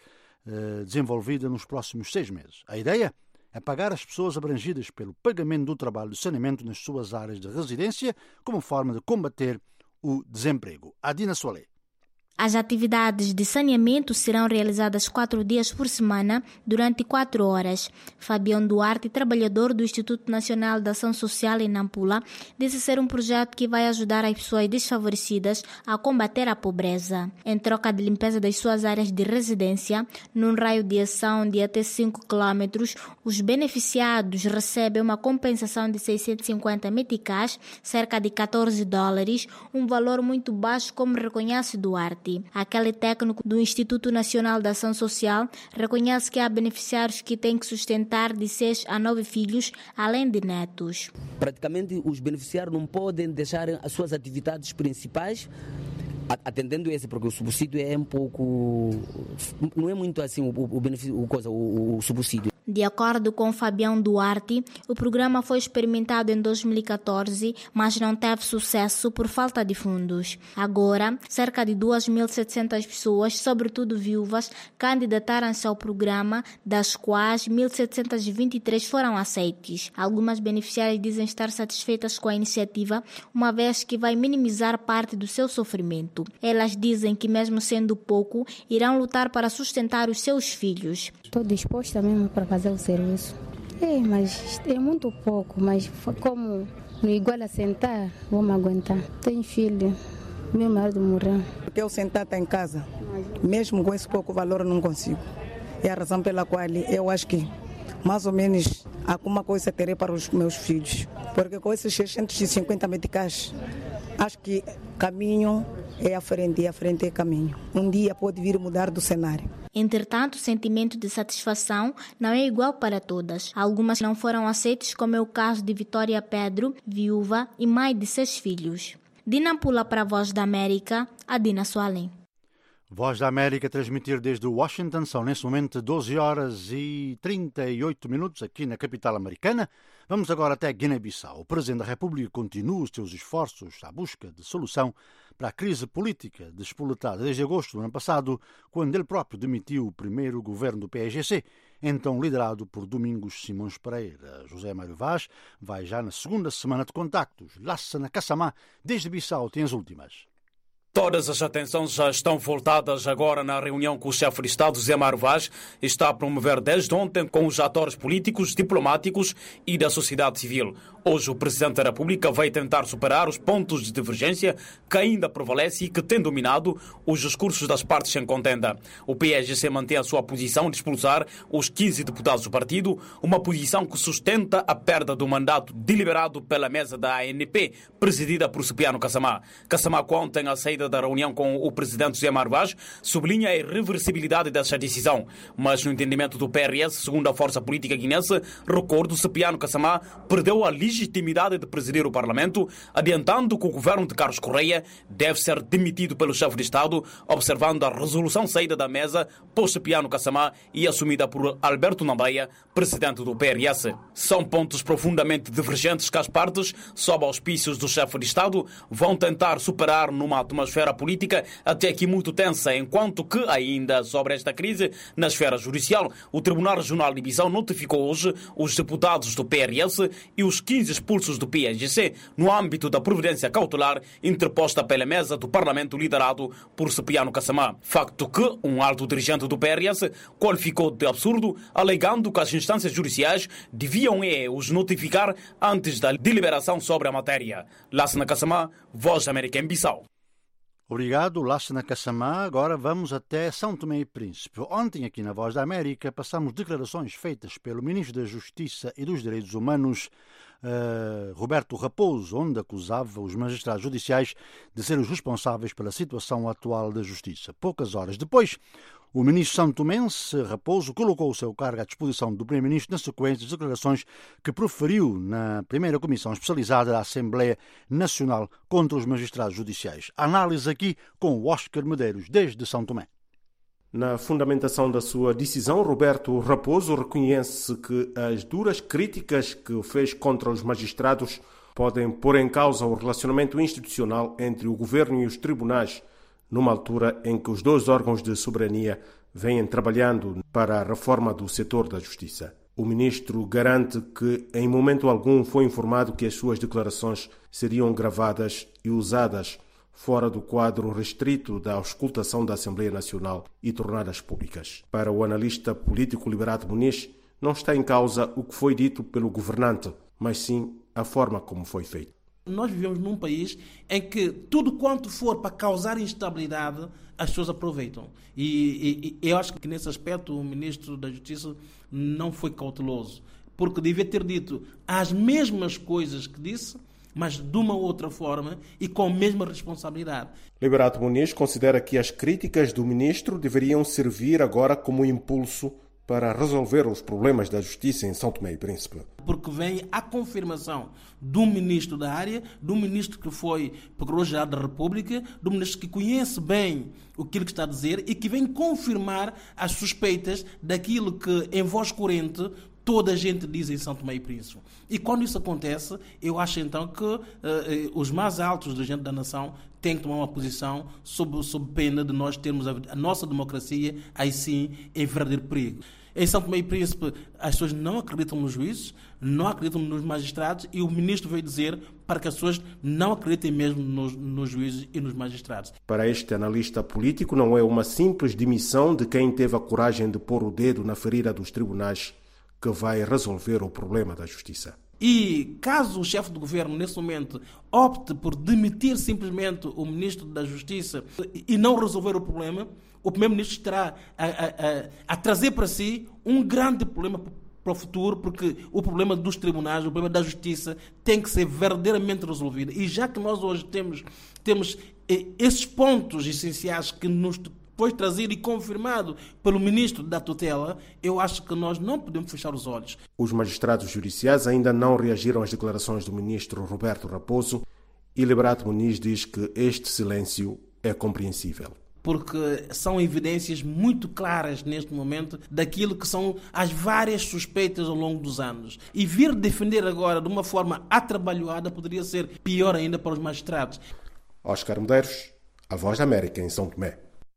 uh, desenvolvida nos próximos seis meses. A ideia é pagar as pessoas abrangidas pelo pagamento do trabalho de saneamento nas suas áreas de residência como forma de combater o desemprego. Adina Soalé. As atividades de saneamento serão realizadas quatro dias por semana, durante quatro horas. Fabião Duarte, trabalhador do Instituto Nacional de Ação Social em Nampula, disse ser um projeto que vai ajudar as pessoas desfavorecidas a combater a pobreza. Em troca de limpeza das suas áreas de residência, num raio de ação de até cinco quilômetros, os beneficiados recebem uma compensação de seiscentos e cinquenta meticais, cerca de catorze dólares, um valor muito baixo, como reconhece Duarte. Aquele técnico do Instituto Nacional de Ação Social reconhece que há beneficiários que têm que sustentar de seis a nove filhos, além de netos. Praticamente os beneficiários não podem deixar as suas atividades principais atendendo esse, porque o subsídio é um pouco, não é muito assim o, o benefício, o, coisa, o, o subsídio. De acordo com Fabião Duarte, o programa foi experimentado em dois mil e catorze, mas não teve sucesso por falta de fundos. Agora, cerca de duas mil e setecentas pessoas, sobretudo viúvas, candidataram-se ao programa, das quais mil setecentas e vinte e três foram aceites. Algumas beneficiárias dizem estar satisfeitas com a iniciativa, uma vez que vai minimizar parte do seu sofrimento. Elas dizem que, mesmo sendo pouco, irão lutar para sustentar os seus filhos. Estou disposta mesmo para fazer o serviço. É, mas é muito pouco, mas como no igual a sentar, vamos aguentar. Tenho filho, meu marido morreu. Porque eu sentar está em casa, mesmo com esse pouco valor eu não consigo. É a razão pela qual eu acho que mais ou menos alguma coisa terei para os meus filhos. Porque com esses seiscentos e cinquenta meticais, acho que caminho é a frente, e a frente é caminho. Um dia pode vir mudar do cenário. Entretanto, o sentimento de satisfação não é igual para todas. Algumas não foram aceitas, como é o caso de Vitória Pedro, viúva e mãe de seis filhos. De Nampula para a Voz da América, Adina Soalém. Voz da América transmitir desde Washington, são nesse momento doze horas e trinta e oito minutos aqui na capital americana. Vamos agora até Guiné-Bissau. O Presidente da República continua os seus esforços à busca de solução para a crise política despoletada desde agosto do ano passado, quando ele próprio demitiu o primeiro governo do P A G C, então liderado por Domingos Simões Pereira. José Mário Vaz vai já na segunda semana de contactos. Lassana Kassamá, desde Bissau, tem as últimas. Todas as atenções já estão voltadas agora na reunião que o chefe de Estado, Zé Mário Vaz, está a promover desde ontem com os atores políticos, diplomáticos e da sociedade civil. Hoje o Presidente da República vai tentar superar os pontos de divergência que ainda prevalecem e que têm dominado os discursos das partes em contenda. O P A G C mantém a sua posição de expulsar os quinze deputados do partido, uma posição que sustenta a perda do mandato deliberado pela mesa da A N P, presidida por Cipriano Kassamá. Kassamá conta em a saída saída da reunião com o presidente José Mário Vaz, sublinha a irreversibilidade dessa decisão. Mas no entendimento do P R S, segundo a força política guinense, recordo, Cipriano Kassamá perdeu a legitimidade de presidir o Parlamento, adiantando que o governo de Carlos Correia deve ser demitido pelo chefe de Estado, observando a resolução saída da mesa por Cipriano Kassamá e assumida por Alberto Nambaia, presidente do P R S. São pontos profundamente divergentes que as partes, sob auspícios do chefe de Estado, vão tentar superar numa atmosfera política até aqui muito tensa, enquanto que, ainda sobre esta crise, na esfera judicial, o Tribunal Regional de Bissau notificou hoje os deputados do P R S e os quinze expulsos do P I G C no âmbito da providência cautelar interposta pela mesa do Parlamento liderado por Cipriano Kassamá. Facto que um alto dirigente do P R S qualificou de absurdo, alegando que as instâncias judiciais deviam é, os notificar antes da deliberação sobre a matéria. Lassana Kassamá, Voz da América em Bissau. Obrigado, Lassana Kassamá. Agora vamos até São Tomé e Príncipe. Ontem, aqui na Voz da América, passamos declarações feitas pelo Ministro da Justiça e dos Direitos Humanos, uh, Roberto Raposo, onde acusava os magistrados judiciais de serem os responsáveis pela situação atual da Justiça. Poucas horas depois, o ministro santomense Raposo colocou o seu cargo à disposição do primeiro-ministro na sequência das declarações que proferiu na primeira comissão especializada da Assembleia Nacional contra os Magistrados Judiciais. Análise aqui com o Oscar Medeiros, desde São Tomé. Na fundamentação da sua decisão, Roberto Raposo reconhece que as duras críticas que fez contra os magistrados podem pôr em causa o relacionamento institucional entre o governo e os tribunais, numa altura em que os dois órgãos de soberania vêm trabalhando para a reforma do setor da justiça. O ministro garante que, em momento algum, foi informado que as suas declarações seriam gravadas e usadas fora do quadro restrito da auscultação da Assembleia Nacional e tornadas públicas. Para o analista político Liberato Muniz, não está em causa o que foi dito pelo governante, mas sim a forma como foi feito. Nós vivemos num país em que tudo quanto for para causar instabilidade, as pessoas aproveitam. E, e, e eu acho que nesse aspecto o Ministro da Justiça não foi cauteloso, porque devia ter dito as mesmas coisas que disse, mas de uma outra forma e com a mesma responsabilidade. Liberato Muniz considera que as críticas do Ministro deveriam servir agora como impulso para resolver os problemas da justiça em São Tomé e Príncipe. Porque vem a confirmação do ministro da área, do ministro que foi Procurador-Geral da República, do ministro que conhece bem aquilo que está a dizer e que vem confirmar as suspeitas daquilo que, em voz corrente, toda a gente diz em São Tomé e Príncipe. E quando isso acontece, eu acho então que uh, os mais altos dirigentes da nação têm que tomar uma posição sob, sob pena de nós termos a, a nossa democracia, aí sim, em verdadeiro perigo. Em São Tomé e Príncipe, as pessoas não acreditam nos juízes, não acreditam nos magistrados e o ministro veio dizer para que as pessoas não acreditem mesmo nos, nos juízes e nos magistrados. Para este analista político, não é uma simples demissão de quem teve a coragem de pôr o dedo na ferida dos tribunais que vai resolver o problema da justiça. E caso o chefe do governo, nesse momento, opte por demitir simplesmente o ministro da Justiça e não resolver o problema, o primeiro-ministro estará a, a, a, a trazer para si um grande problema para o futuro, porque o problema dos tribunais, o problema da justiça tem que ser verdadeiramente resolvido. E já que nós hoje temos, temos esses pontos essenciais que nos foi trazido e confirmado pelo ministro da tutela, eu acho que nós não podemos fechar os olhos. Os magistrados judiciais ainda não reagiram às declarações do ministro Roberto Raposo e Liberato Muniz diz que este silêncio é compreensível. Porque são evidências muito claras neste momento daquilo que são as várias suspeitas ao longo dos anos. E vir defender agora de uma forma atrabalhoada poderia ser pior ainda para os magistrados. Oscar Medeiros, a Voz da América em São Tomé.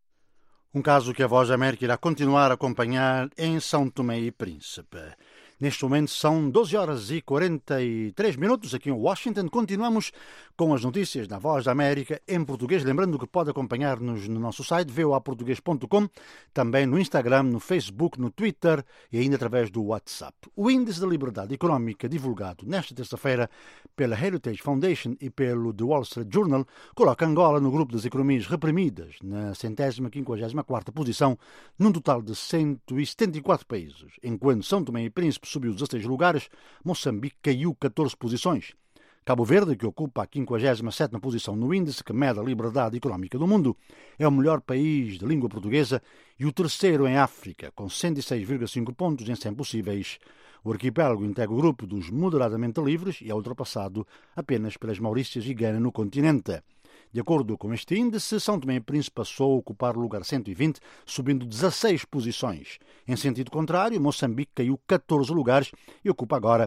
Um caso que a Voz da América irá continuar a acompanhar em São Tomé e Príncipe. Neste momento são doze horas e quarenta e três minutos aqui em Washington. Continuamos com as notícias da Voz da América em português. Lembrando que pode acompanhar-nos no nosso site v o a português ponto com, também no Instagram, no Facebook, no Twitter e ainda através do WhatsApp. O Índice da Liberdade Económica divulgado nesta terça-feira pela Heritage Foundation e pelo The Wall Street Journal coloca Angola no grupo das economias reprimidas, na centésima quinquagésima quarta posição, num total de cento e setenta e quatro países, enquanto São Tomé e Príncipe subiu dezasseis lugares, Moçambique caiu catorze posições. Cabo Verde, que ocupa a quinquagésima sétima posição no índice que mede a liberdade económica do mundo, é o melhor país de língua portuguesa e o terceiro em África, com cento e seis vírgula cinco pontos em cem possíveis. O arquipélago integra o grupo dos moderadamente livres e é ultrapassado apenas pelas Maurícias e Gana no continente. De acordo com este índice, São Tomé e Príncipe passou a ocupar o lugar cento e vinte, subindo dezasseis posições. Em sentido contrário, Moçambique caiu catorze lugares e ocupa agora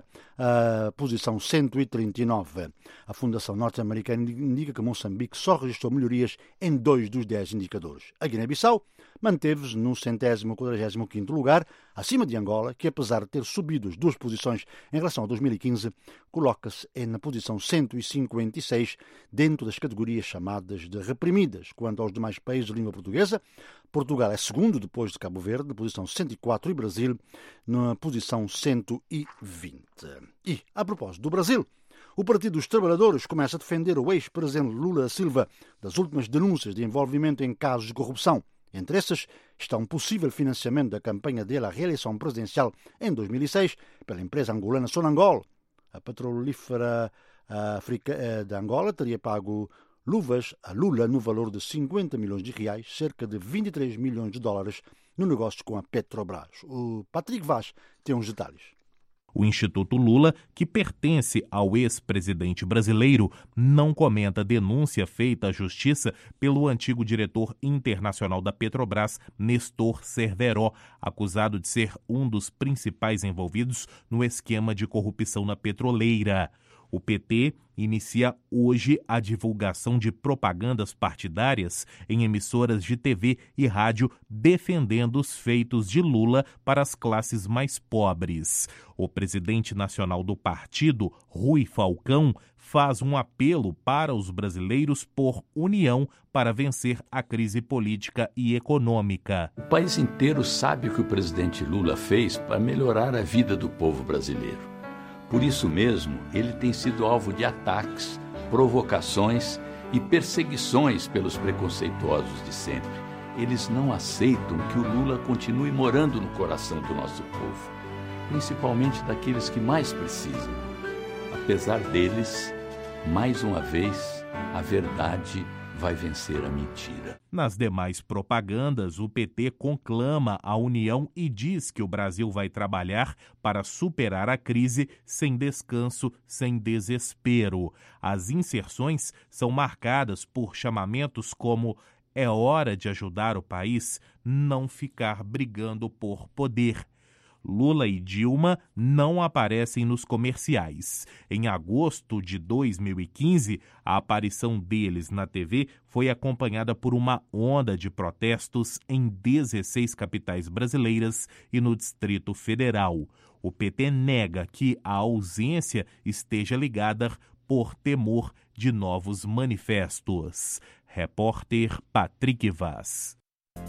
a posição cento e trinta e nove. A Fundação Norte-Americana indica que Moçambique só registrou melhorias em dois dos dez indicadores. A Guiné-Bissau manteve-se no centésimo quadragésimo quinto lugar, acima de Angola, que apesar de ter subido as duas posições em relação a dois mil e quinze, coloca-se na posição cento e cinquenta e seis dentro das categorias chamadas de reprimidas. Quanto aos demais países de língua portuguesa, Portugal é segundo depois de Cabo Verde, na posição cento e quatro, e Brasil na posição cento e vinte. E, a propósito do Brasil, o Partido dos Trabalhadores começa a defender o ex-presidente Lula da Silva das últimas denúncias de envolvimento em casos de corrupção. Entre essas está um possível financiamento da campanha dele à reeleição presidencial em dois mil e seis pela empresa angolana Sonangol. A petrolífera africana de Angola teria pago luvas a Lula no valor de cinquenta milhões de reais, cerca de vinte e três milhões de dólares, no negócio com a Petrobras. O Patrick Vaz tem uns detalhes. O Instituto Lula, que pertence ao ex-presidente brasileiro, não comenta a denúncia feita à Justiça pelo antigo diretor internacional da Petrobras, Nestor Cerveró, acusado de ser um dos principais envolvidos no esquema de corrupção na petroleira. O P T inicia hoje a divulgação de propagandas partidárias em emissoras de T V e rádio defendendo os feitos de Lula para as classes mais pobres. O presidente nacional do partido, Rui Falcão, faz um apelo para os brasileiros por união para vencer a crise política e econômica. O país inteiro sabe o que o presidente Lula fez para melhorar a vida do povo brasileiro. Por isso mesmo, ele tem sido alvo de ataques, provocações e perseguições pelos preconceituosos de sempre. Eles não aceitam que o Lula continue morando no coração do nosso povo, principalmente daqueles que mais precisam. Apesar deles, mais uma vez, a verdade vai vencer a mentira. Nas demais propagandas, o P T conclama a união e diz que o Brasil vai trabalhar para superar a crise sem descanso, sem desespero. As inserções são marcadas por chamamentos como "é hora de ajudar o país, não ficar brigando por poder". Lula e Dilma não aparecem nos comerciais. Em agosto de dois mil e quinze, a aparição deles na T V foi acompanhada por uma onda de protestos em dezesseis capitais brasileiras e no Distrito Federal. O P T nega que a ausência esteja ligada por temor de novos manifestos. Repórter Patrick Vaz.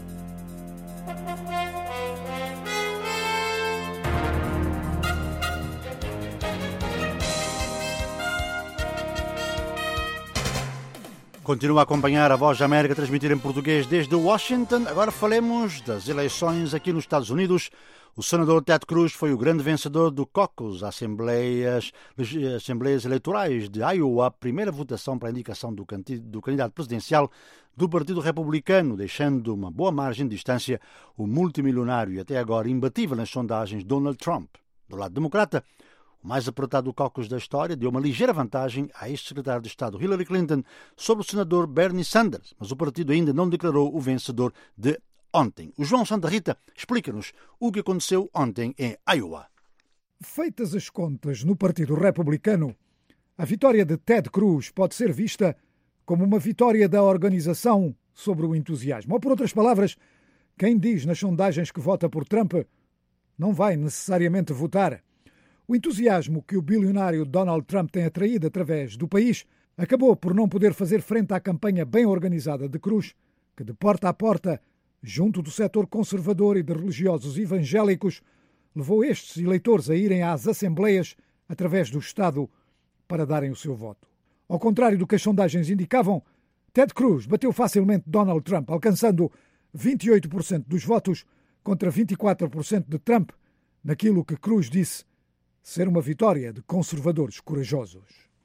Continua a acompanhar a Voz da América, transmitir em português desde Washington. Agora falemos das eleições aqui nos Estados Unidos. O senador Ted Cruz foi o grande vencedor do caucus, Assembleias, Assembleias Eleitorais de Iowa, a primeira votação para a indicação do candidato presidencial do Partido Republicano, deixando uma boa margem de distância o multimilionário e até agora imbatível nas sondagens Donald Trump. Do lado democrata, o mais apertado caucus da história deu uma ligeira vantagem à ex-secretária de Estado Hillary Clinton sobre o senador Bernie Sanders, mas o partido ainda não declarou o vencedor de ontem. O João Santa Rita explica-nos o que aconteceu ontem em Iowa. Feitas as contas no Partido Republicano, a vitória de Ted Cruz pode ser vista como uma vitória da organização sobre o entusiasmo. Ou, por outras palavras, quem diz nas sondagens que vota por Trump não vai necessariamente votar. O entusiasmo que o bilionário Donald Trump tem atraído através do país acabou por não poder fazer frente à campanha bem organizada de Cruz, que de porta a porta, junto do setor conservador e de religiosos evangélicos, levou estes eleitores a irem às assembleias através do Estado para darem o seu voto. Ao contrário do que as sondagens indicavam, Ted Cruz bateu facilmente Donald Trump, alcançando vinte e oito por cento dos votos contra vinte e quatro por cento de Trump, naquilo que Cruz disse ser uma vitória de conservadores corajosos.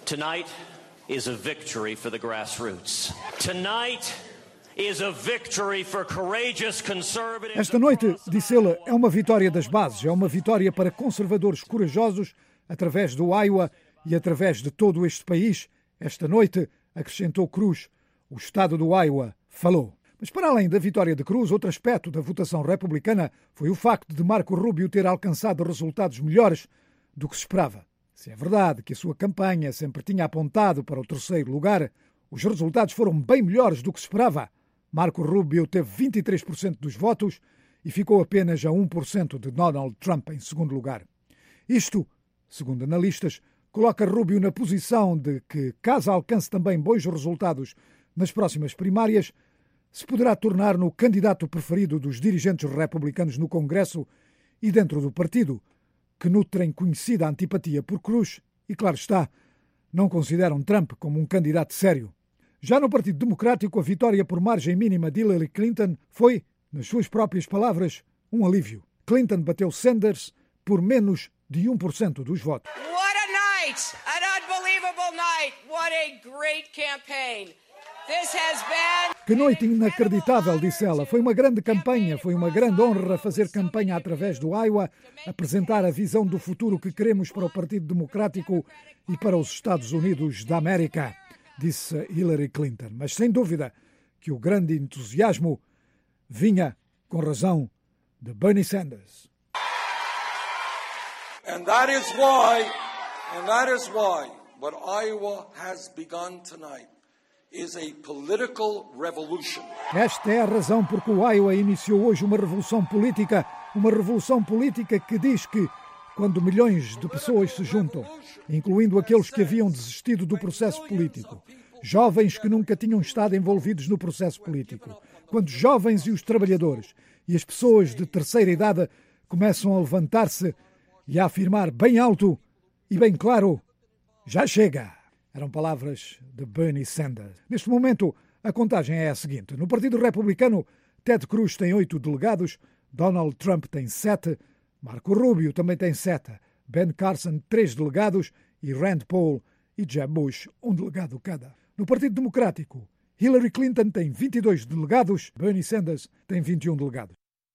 Tonight is a victory for the grassroots. Tonight is a victory for courageous conservatives. Esta noite, disse ele, é uma vitória das bases, é uma vitória para conservadores corajosos através do Iowa e através de todo este país. Esta noite, acrescentou Cruz, o estado do Iowa falou. Mas para além da vitória de Cruz, outro aspecto da votação republicana foi o facto de Marco Rubio ter alcançado resultados melhores do que se esperava. Se é verdade que a sua campanha sempre tinha apontado para o terceiro lugar, os resultados foram bem melhores do que se esperava. Marco Rubio teve vinte e três por cento dos votos e ficou apenas a um por cento de Donald Trump em segundo lugar. Isto, segundo analistas, coloca Rubio na posição de que, caso alcance também bons resultados nas próximas primárias, se poderá tornar no candidato preferido dos dirigentes republicanos no Congresso e dentro do partido, que nutrem conhecida antipatia por Cruz e, claro está, não consideram Trump como um candidato sério. Já no Partido Democrático, a vitória por margem mínima de Hillary Clinton foi, nas suas próprias palavras, um alívio. Clinton bateu Sanders por menos de um por cento dos votos. What a night! An unbelievable night! What a great campaign! This has been... Que noite inacreditável, disse ela. Foi uma grande campanha, foi uma grande honra fazer campanha através do Iowa, apresentar a visão do futuro que queremos para o Partido Democrático e para os Estados Unidos da América, disse Hillary Clinton. Mas sem dúvida que o grande entusiasmo vinha, com razão, de Bernie Sanders. And that is why, and that is why what Iowa has begun tonight is a political revolution. Esta é a razão por que o Iowa iniciou hoje uma revolução política, uma revolução política que diz que, quando milhões de pessoas se juntam, incluindo aqueles que haviam desistido do processo político, jovens que nunca tinham estado envolvidos no processo político, quando os jovens e os trabalhadores e as pessoas de terceira idade começam a levantar-se e a afirmar bem alto e bem claro, já chega. Eram palavras de Bernie Sanders. Neste momento, a contagem é a seguinte. No Partido Republicano, Ted Cruz tem oito delegados, Donald Trump tem sete, Marco Rubio também tem sete, Ben Carson, três delegados e Rand Paul e Jeb Bush, um delegado cada. No Partido Democrático, Hillary Clinton tem vinte e dois delegados, Bernie Sanders tem vinte e um delegados.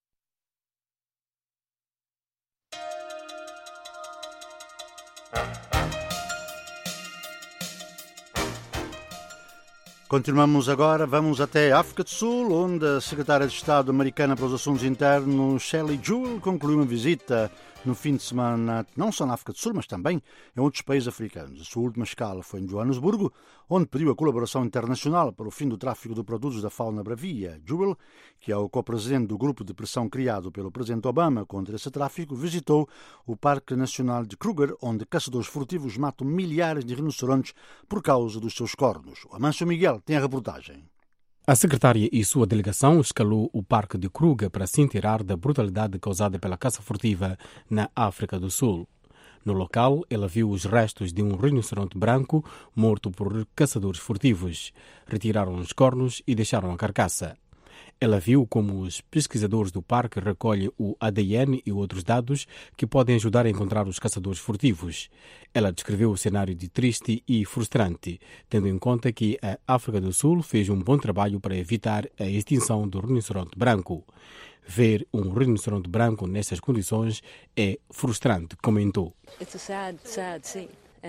Continuamos agora, vamos até a África do Sul, onde a secretária de Estado americana para os Assuntos Internos, Shelley Jewell, concluiu uma visita no fim de semana, não só na África do Sul, mas também em outros países africanos. A sua última escala foi em Joanesburgo, onde pediu a colaboração internacional para o fim do tráfico de produtos da fauna bravia. Jewell, que é o co-presidente do grupo de pressão criado pelo presidente Obama contra esse tráfico, visitou o Parque Nacional de Kruger, onde caçadores furtivos matam milhares de rinocerontes por causa dos seus cornos. O Amâncio Miguel tem a reportagem. A secretária e sua delegação escalou o Parque de Kruger para se inteirar da brutalidade causada pela caça furtiva na África do Sul. No local, ela viu os restos de um rinoceronte branco morto por caçadores furtivos. Retiraram os cornos e deixaram a carcaça. Ela viu como os pesquisadores do parque recolhem o A D N e outros dados que podem ajudar a encontrar os caçadores furtivos. Ela descreveu o cenário de triste e frustrante, tendo em conta que a África do Sul fez um bom trabalho para evitar a extinção do rinoceronte branco. Ver um rinoceronte branco nessas condições é frustrante, comentou. It's a sad, sad scene.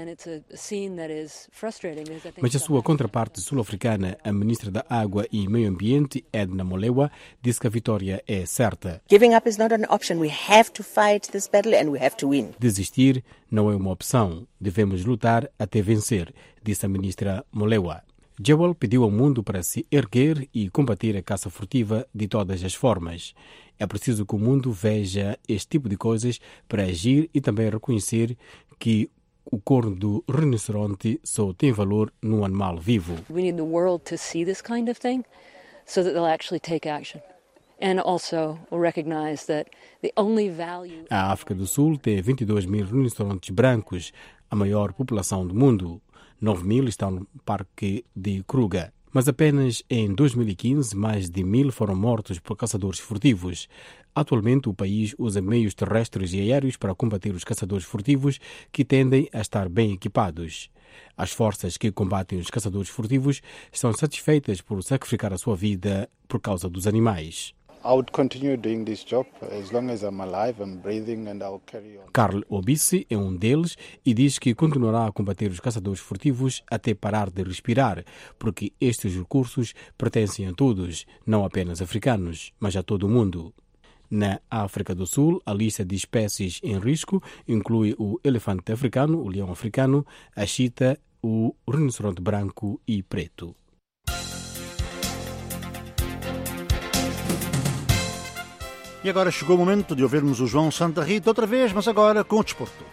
Mas a sua contraparte sul-africana, a ministra da Água e Meio Ambiente, Edna Molewa, disse que a vitória é certa. Desistir não é uma opção. Devemos lutar até vencer, disse a ministra Molewa. Jewell pediu ao mundo para se erguer e combater a caça furtiva de todas as formas. É preciso que o mundo veja este tipo de coisas para agir e também reconhecer que o corno do rinoceronte só tem valor num animal vivo. We need the world to see this kind of thing so that they'll actually take action. And also will recognize that the only value... A África do Sul tem vinte e dois mil rinocerontes brancos, a maior população do mundo. nove mil estão no Parque de Kruger. Mas apenas em dois mil e quinze, mais de mil foram mortos por caçadores furtivos. Atualmente, o país usa meios terrestres e aéreos para combater os caçadores furtivos, que tendem a estar bem equipados. As forças que combatem os caçadores furtivos estão satisfeitas por sacrificar a sua vida por causa dos animais. Carl Obissi é um deles e diz que continuará a combater os caçadores furtivos até parar de respirar, porque estes recursos pertencem a todos, não apenas africanos, mas a todo o mundo. Na África do Sul, a lista de espécies em risco inclui o elefante africano, o leão africano, a chita, o rinoceronte branco e preto. E agora chegou o momento de ouvirmos o João Santa Rita outra vez, mas agora com o desporto.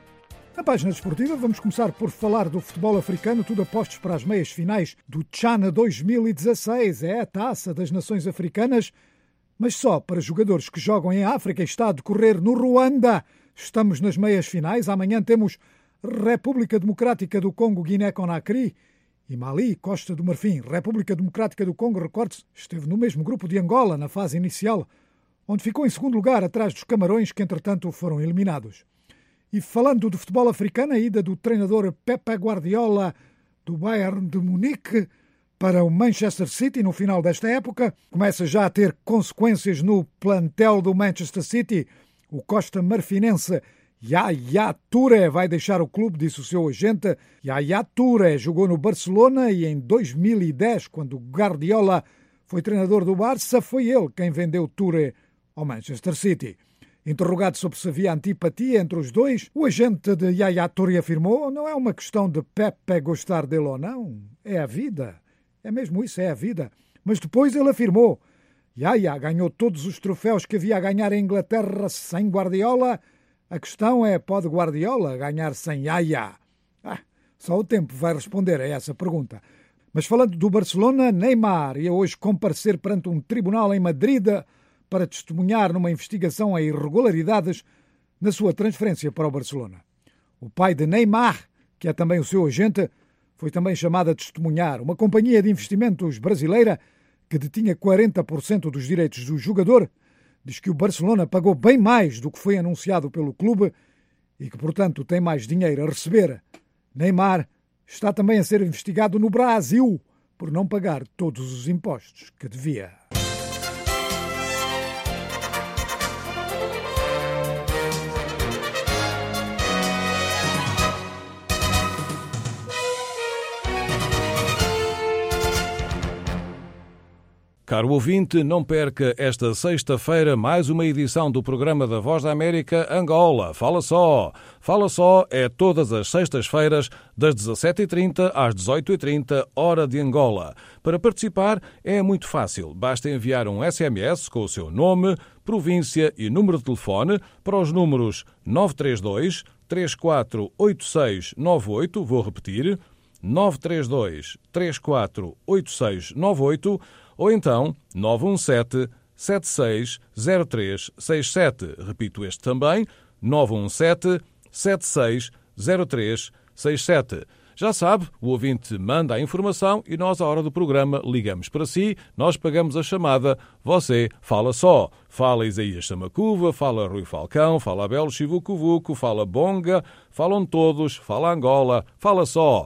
Na página desportiva vamos começar por falar do futebol africano, tudo apostos para as meias finais do Tchana dois mil e dezasseis. É a taça das nações africanas, mas só para jogadores que jogam em África. Está a decorrer no Ruanda. Estamos nas meias finais. Amanhã temos República Democrática do Congo, Guiné-Conakry e Mali, Costa do Marfim. República Democrática do Congo, recorde-se, esteve no mesmo grupo de Angola na fase inicial, onde ficou em segundo lugar atrás dos Camarões, que entretanto foram eliminados. E falando do futebol africano, a ida do treinador Pep Guardiola do Bayern de Munique para o Manchester City no final desta época começa já a ter consequências no plantel do Manchester City. O Costa Marfinense Yaya Touré vai deixar o clube, disse o seu agente. Yaya Touré jogou no Barcelona e em dois mil e dez, quando Guardiola foi treinador do Barça, foi ele quem vendeu Touré ao Manchester City. Interrogado sobre se havia antipatia entre os dois, o agente de Yaya Touré afirmou: não é uma questão de Pepe gostar dele ou não, é a vida. É mesmo isso, é a vida. Mas depois ele afirmou: Yaya ganhou todos os troféus que havia a ganhar em Inglaterra sem Guardiola. A questão é, pode Guardiola ganhar sem Yaya? Ah, só o tempo vai responder a essa pergunta. Mas falando do Barcelona, Neymar ia hoje comparecer perante um tribunal em Madrid para testemunhar numa investigação a irregularidades na sua transferência para o Barcelona. O pai de Neymar, que é também o seu agente, foi também chamado a testemunhar. Uma companhia de investimentos brasileira, que detinha quarenta por cento dos direitos do jogador, diz que o Barcelona pagou bem mais do que foi anunciado pelo clube e que, portanto, tem mais dinheiro a receber. Neymar está também a ser investigado no Brasil por não pagar todos os impostos que devia. Caro ouvinte, não perca esta sexta-feira mais uma edição do programa da Voz da América Angola. Fala só! Fala só é todas as sextas-feiras, das dezassete e trinta às dezoito e trinta, hora de Angola. Para participar é muito fácil. Basta enviar um S M S com o seu nome, província e número de telefone para os números nove três dois, três quatro oito seis nove oito, vou repetir, nove três dois, três quatro oito seis nove oito, ou então nove um sete, sete seis zero três seis sete. Repito este também, nove um sete, sete seis zero três seis sete. Já sabe, o ouvinte manda a informação e nós, à hora do programa, ligamos para si, nós pagamos a chamada, você fala só. Fala Isaías Samacuva, fala Rui Falcão, fala Abel Chivucovuco, fala Bonga, falam todos, fala Angola, fala só.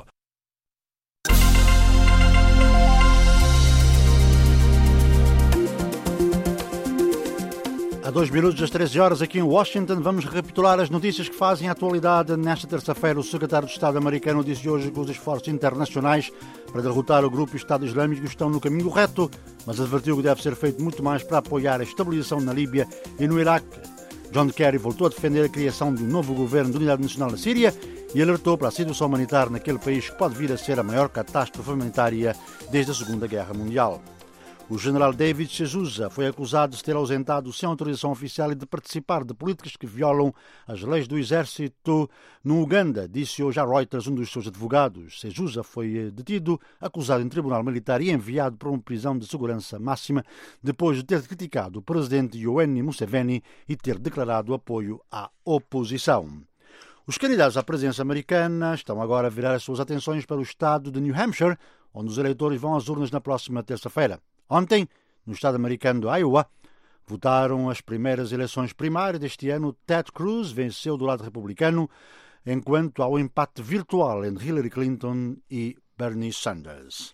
A dois minutos das treze horas aqui em Washington, vamos recapitular as notícias que fazem a atualidade. Nesta terça-feira, o secretário de Estado americano disse hoje que os esforços internacionais para derrotar o grupo Estado Islâmico estão no caminho correto, mas advertiu que deve ser feito muito mais para apoiar a estabilização na Líbia e no Iraque. John Kerry voltou a defender a criação de um novo governo de unidade nacional na Síria e alertou para a situação humanitária naquele país que pode vir a ser a maior catástrofe humanitária desde a Segunda Guerra Mundial. O general David Sejusa foi acusado de se ter ausentado sem autorização oficial e de participar de políticas que violam as leis do exército no Uganda, disse hoje a Reuters um dos seus advogados. Sejusa foi detido, acusado em tribunal militar e enviado para uma prisão de segurança máxima depois de ter criticado o presidente Yoweri Museveni e ter declarado apoio à oposição. Os candidatos à presidência americana estão agora a virar as suas atenções para o estado de New Hampshire, onde os eleitores vão às urnas na próxima terça-feira. Ontem, no estado americano de Iowa, votaram as primeiras eleições primárias deste ano. Ted Cruz venceu do lado republicano enquanto há o empate virtual entre Hillary Clinton e Bernie Sanders.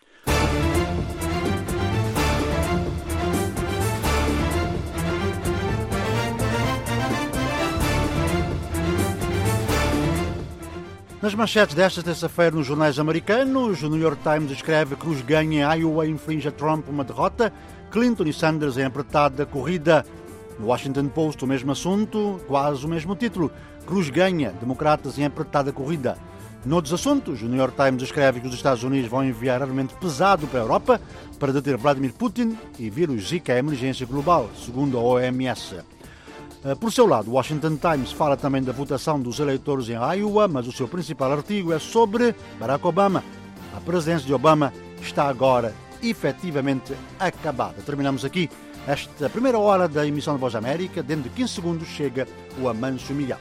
Nas manchetes desta terça-feira nos jornais americanos, o New York Times escreve que Cruz ganha em Iowa e inflige a Trump uma derrota, Clinton e Sanders em apertada corrida. No Washington Post, o mesmo assunto, quase o mesmo título, Cruz ganha, democratas em apertada corrida. Noutros assuntos, o New York Times escreve que os Estados Unidos vão enviar armamento pesado para a Europa para deter Vladimir Putin e vírus Zika é emergência global, segundo a O M S. Por seu lado, o Washington Times fala também da votação dos eleitores em Iowa, mas o seu principal artigo é sobre Barack Obama. A presidência de Obama está agora efetivamente acabada. Terminamos aqui esta primeira hora da emissão da Voz da América. Dentro de quinze segundos chega o Amanso Miguel.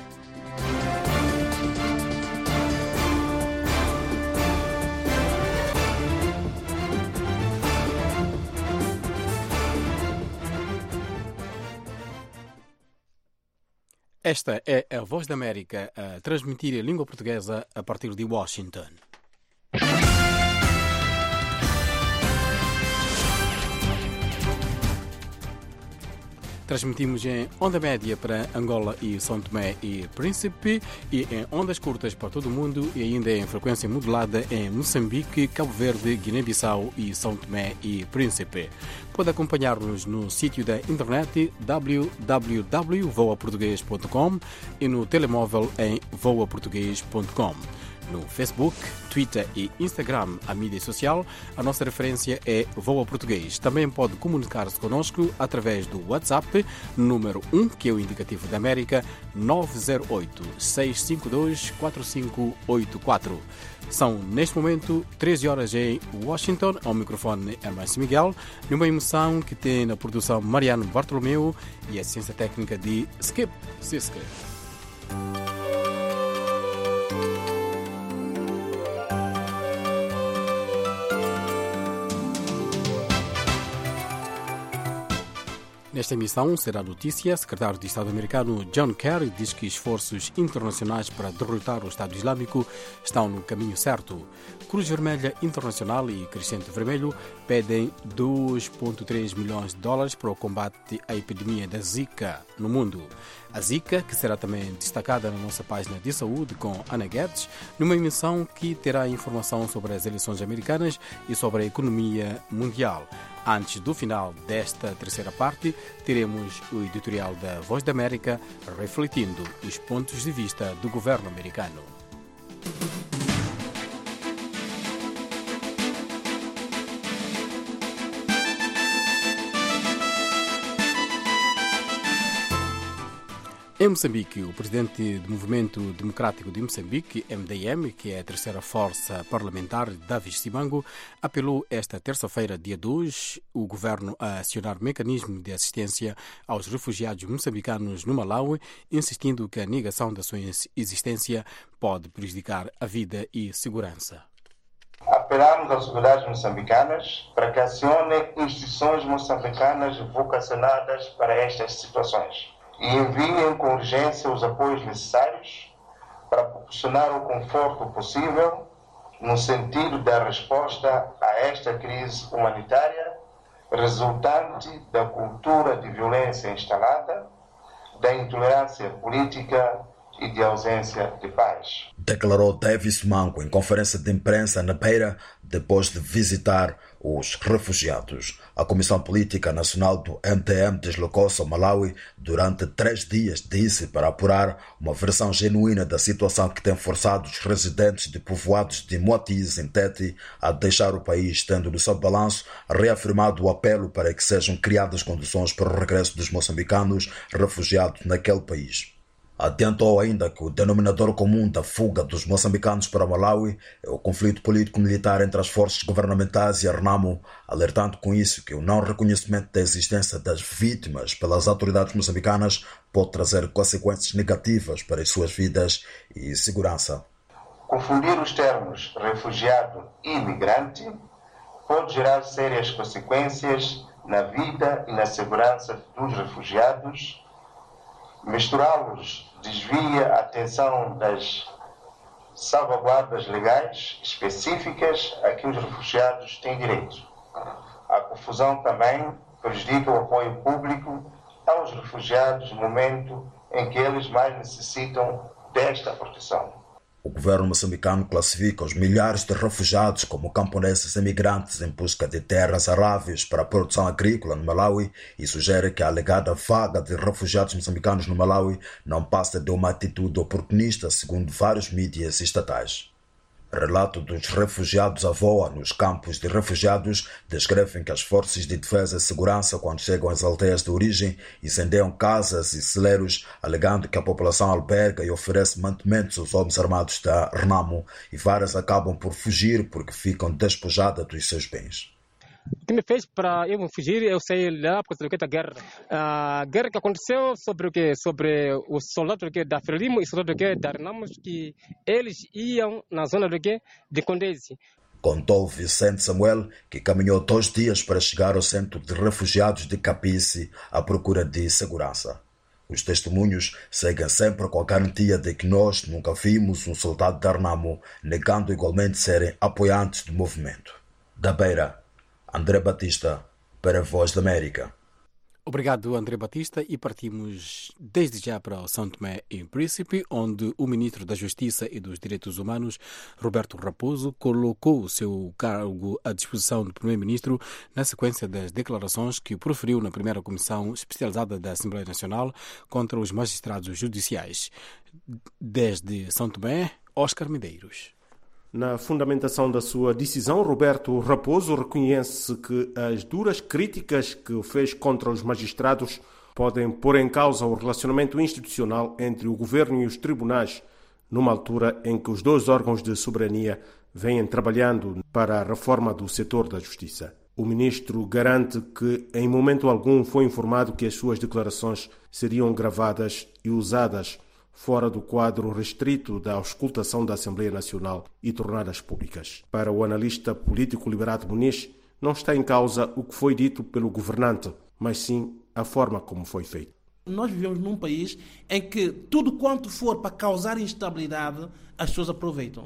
Esta é a Voz da América a transmitir em língua portuguesa a partir de Washington. Transmitimos em onda média para Angola e São Tomé e Príncipe e em ondas curtas para todo o mundo e ainda em frequência modulada em Moçambique, Cabo Verde, Guiné-Bissau e São Tomé e Príncipe. Pode acompanhar-nos no sítio da internet w w w ponto voa português ponto com e no telemóvel em voa português ponto com. No Facebook, Twitter e Instagram, a mídia social, a nossa referência é Voa Português. Também pode comunicar-se connosco através do WhatsApp, número um, que é o indicativo da América, nove zero oito, seis cinco dois, quatro cinco oito quatro. São, neste momento, treze horas em Washington. Ao microfone é Amanso Miguel, numa emoção que tem na produção Mariano Bartolomeu e a assistência técnica de Skip Siske. Nesta emissão será notícia. O secretário de Estado americano John Kerry diz que esforços internacionais para derrotar o Estado Islâmico estão no caminho certo. Cruz Vermelha Internacional e Crescente Vermelho pedem dois vírgula três milhões de dólares para o combate à epidemia da Zika no mundo. A Zika, que será também destacada na nossa página de saúde com Ana Guedes, numa emissão que terá informação sobre as eleições americanas e sobre a economia mundial. Antes do final desta terceira parte, teremos o editorial da Voz da América refletindo os pontos de vista do governo americano. Em Moçambique, o presidente do Movimento Democrático de Moçambique, M D M, que é a terceira força parlamentar, Davis Simango, apelou esta terça-feira, dia dois, o governo a acionar mecanismo de assistência aos refugiados moçambicanos no Malawi, insistindo que a negação da sua existência pode prejudicar a vida e segurança. Apelamos às autoridades moçambicanas para que acionem instituições moçambicanas vocacionadas para estas situações e enviem com urgência os apoios necessários para proporcionar o conforto possível no sentido da resposta a esta crise humanitária resultante da cultura de violência instalada, da intolerância política e de ausência de paz. Declarou Davis Manco em conferência de imprensa na Beira depois de visitar os refugiados. A Comissão Política Nacional do M T M deslocou-se ao Malawi durante três dias, disse, para apurar uma versão genuína da situação que tem forçado os residentes de povoados de Moatize, em Tete, a deixar o país, tendo no seu balanço reafirmado o apelo para que sejam criadas condições para o regresso dos moçambicanos refugiados naquele país. Adiantou ainda que o denominador comum da fuga dos moçambicanos para Malawi é o conflito político-militar entre as forças governamentais e a RENAMO, alertando com isso que o não reconhecimento da existência das vítimas pelas autoridades moçambicanas pode trazer consequências negativas para as suas vidas e segurança. Confundir os termos refugiado e imigrante pode gerar sérias consequências na vida e na segurança dos refugiados Misturá-los desvia a atenção das salvaguardas legais específicas a que os refugiados têm direito. A confusão também prejudica o apoio público aos refugiados no momento em que eles mais necessitam desta proteção. O governo moçambicano classifica os milhares de refugiados como camponeses imigrantes em busca de terras aráveis para a produção agrícola no Malawi e sugere que a alegada vaga de refugiados moçambicanos no Malawi não passa de uma atitude oportunista, segundo vários mídias estatais. Relato dos refugiados à voa nos campos de refugiados descrevem que as forças de defesa e segurança, quando chegam às aldeias de origem, incendeiam casas e celeiros, alegando que a população alberga e oferece mantimentos aos homens armados da Renamo, e várias acabam por fugir porque ficam despojadas dos seus bens. O que me fez para eu fugir, eu saí lá por causa da guerra. A guerra que aconteceu sobre o que, sobre os soldados que da Frelimo e os soldados que da Renamo, que eles iam na zona do que de Condesi. Contou Vicente Samuel, que caminhou dois dias para chegar ao centro de refugiados de Capice à procura de segurança. Os testemunhos seguem sempre com a garantia de que nós nunca vimos um soldado da Renamo, negando igualmente serem apoiantes do movimento. Da Beira, André Batista, para a Voz da América. Obrigado, André Batista, e partimos desde já para o São Tomé e Príncipe, onde o Ministro da Justiça e dos Direitos Humanos, Roberto Raposo, colocou o seu cargo à disposição do Primeiro-Ministro na sequência das declarações que proferiu na primeira Comissão Especializada da Assembleia Nacional contra os magistrados judiciais. Desde São Tomé, Oscar Medeiros. Na fundamentação da sua decisão, Roberto Raposo reconhece que as duras críticas que fez contra os magistrados podem pôr em causa o relacionamento institucional entre o governo e os tribunais, numa altura em que os dois órgãos de soberania vêm trabalhando para a reforma do setor da justiça. O ministro garante que, em momento algum, foi informado que as suas declarações seriam gravadas e usadas fora do quadro restrito da auscultação da Assembleia Nacional e tornadas públicas. Para o analista político Liberato Muniz, não está em causa o que foi dito pelo governante, mas sim a forma como foi feito. Nós vivemos num país em que tudo quanto for para causar instabilidade, as pessoas aproveitam.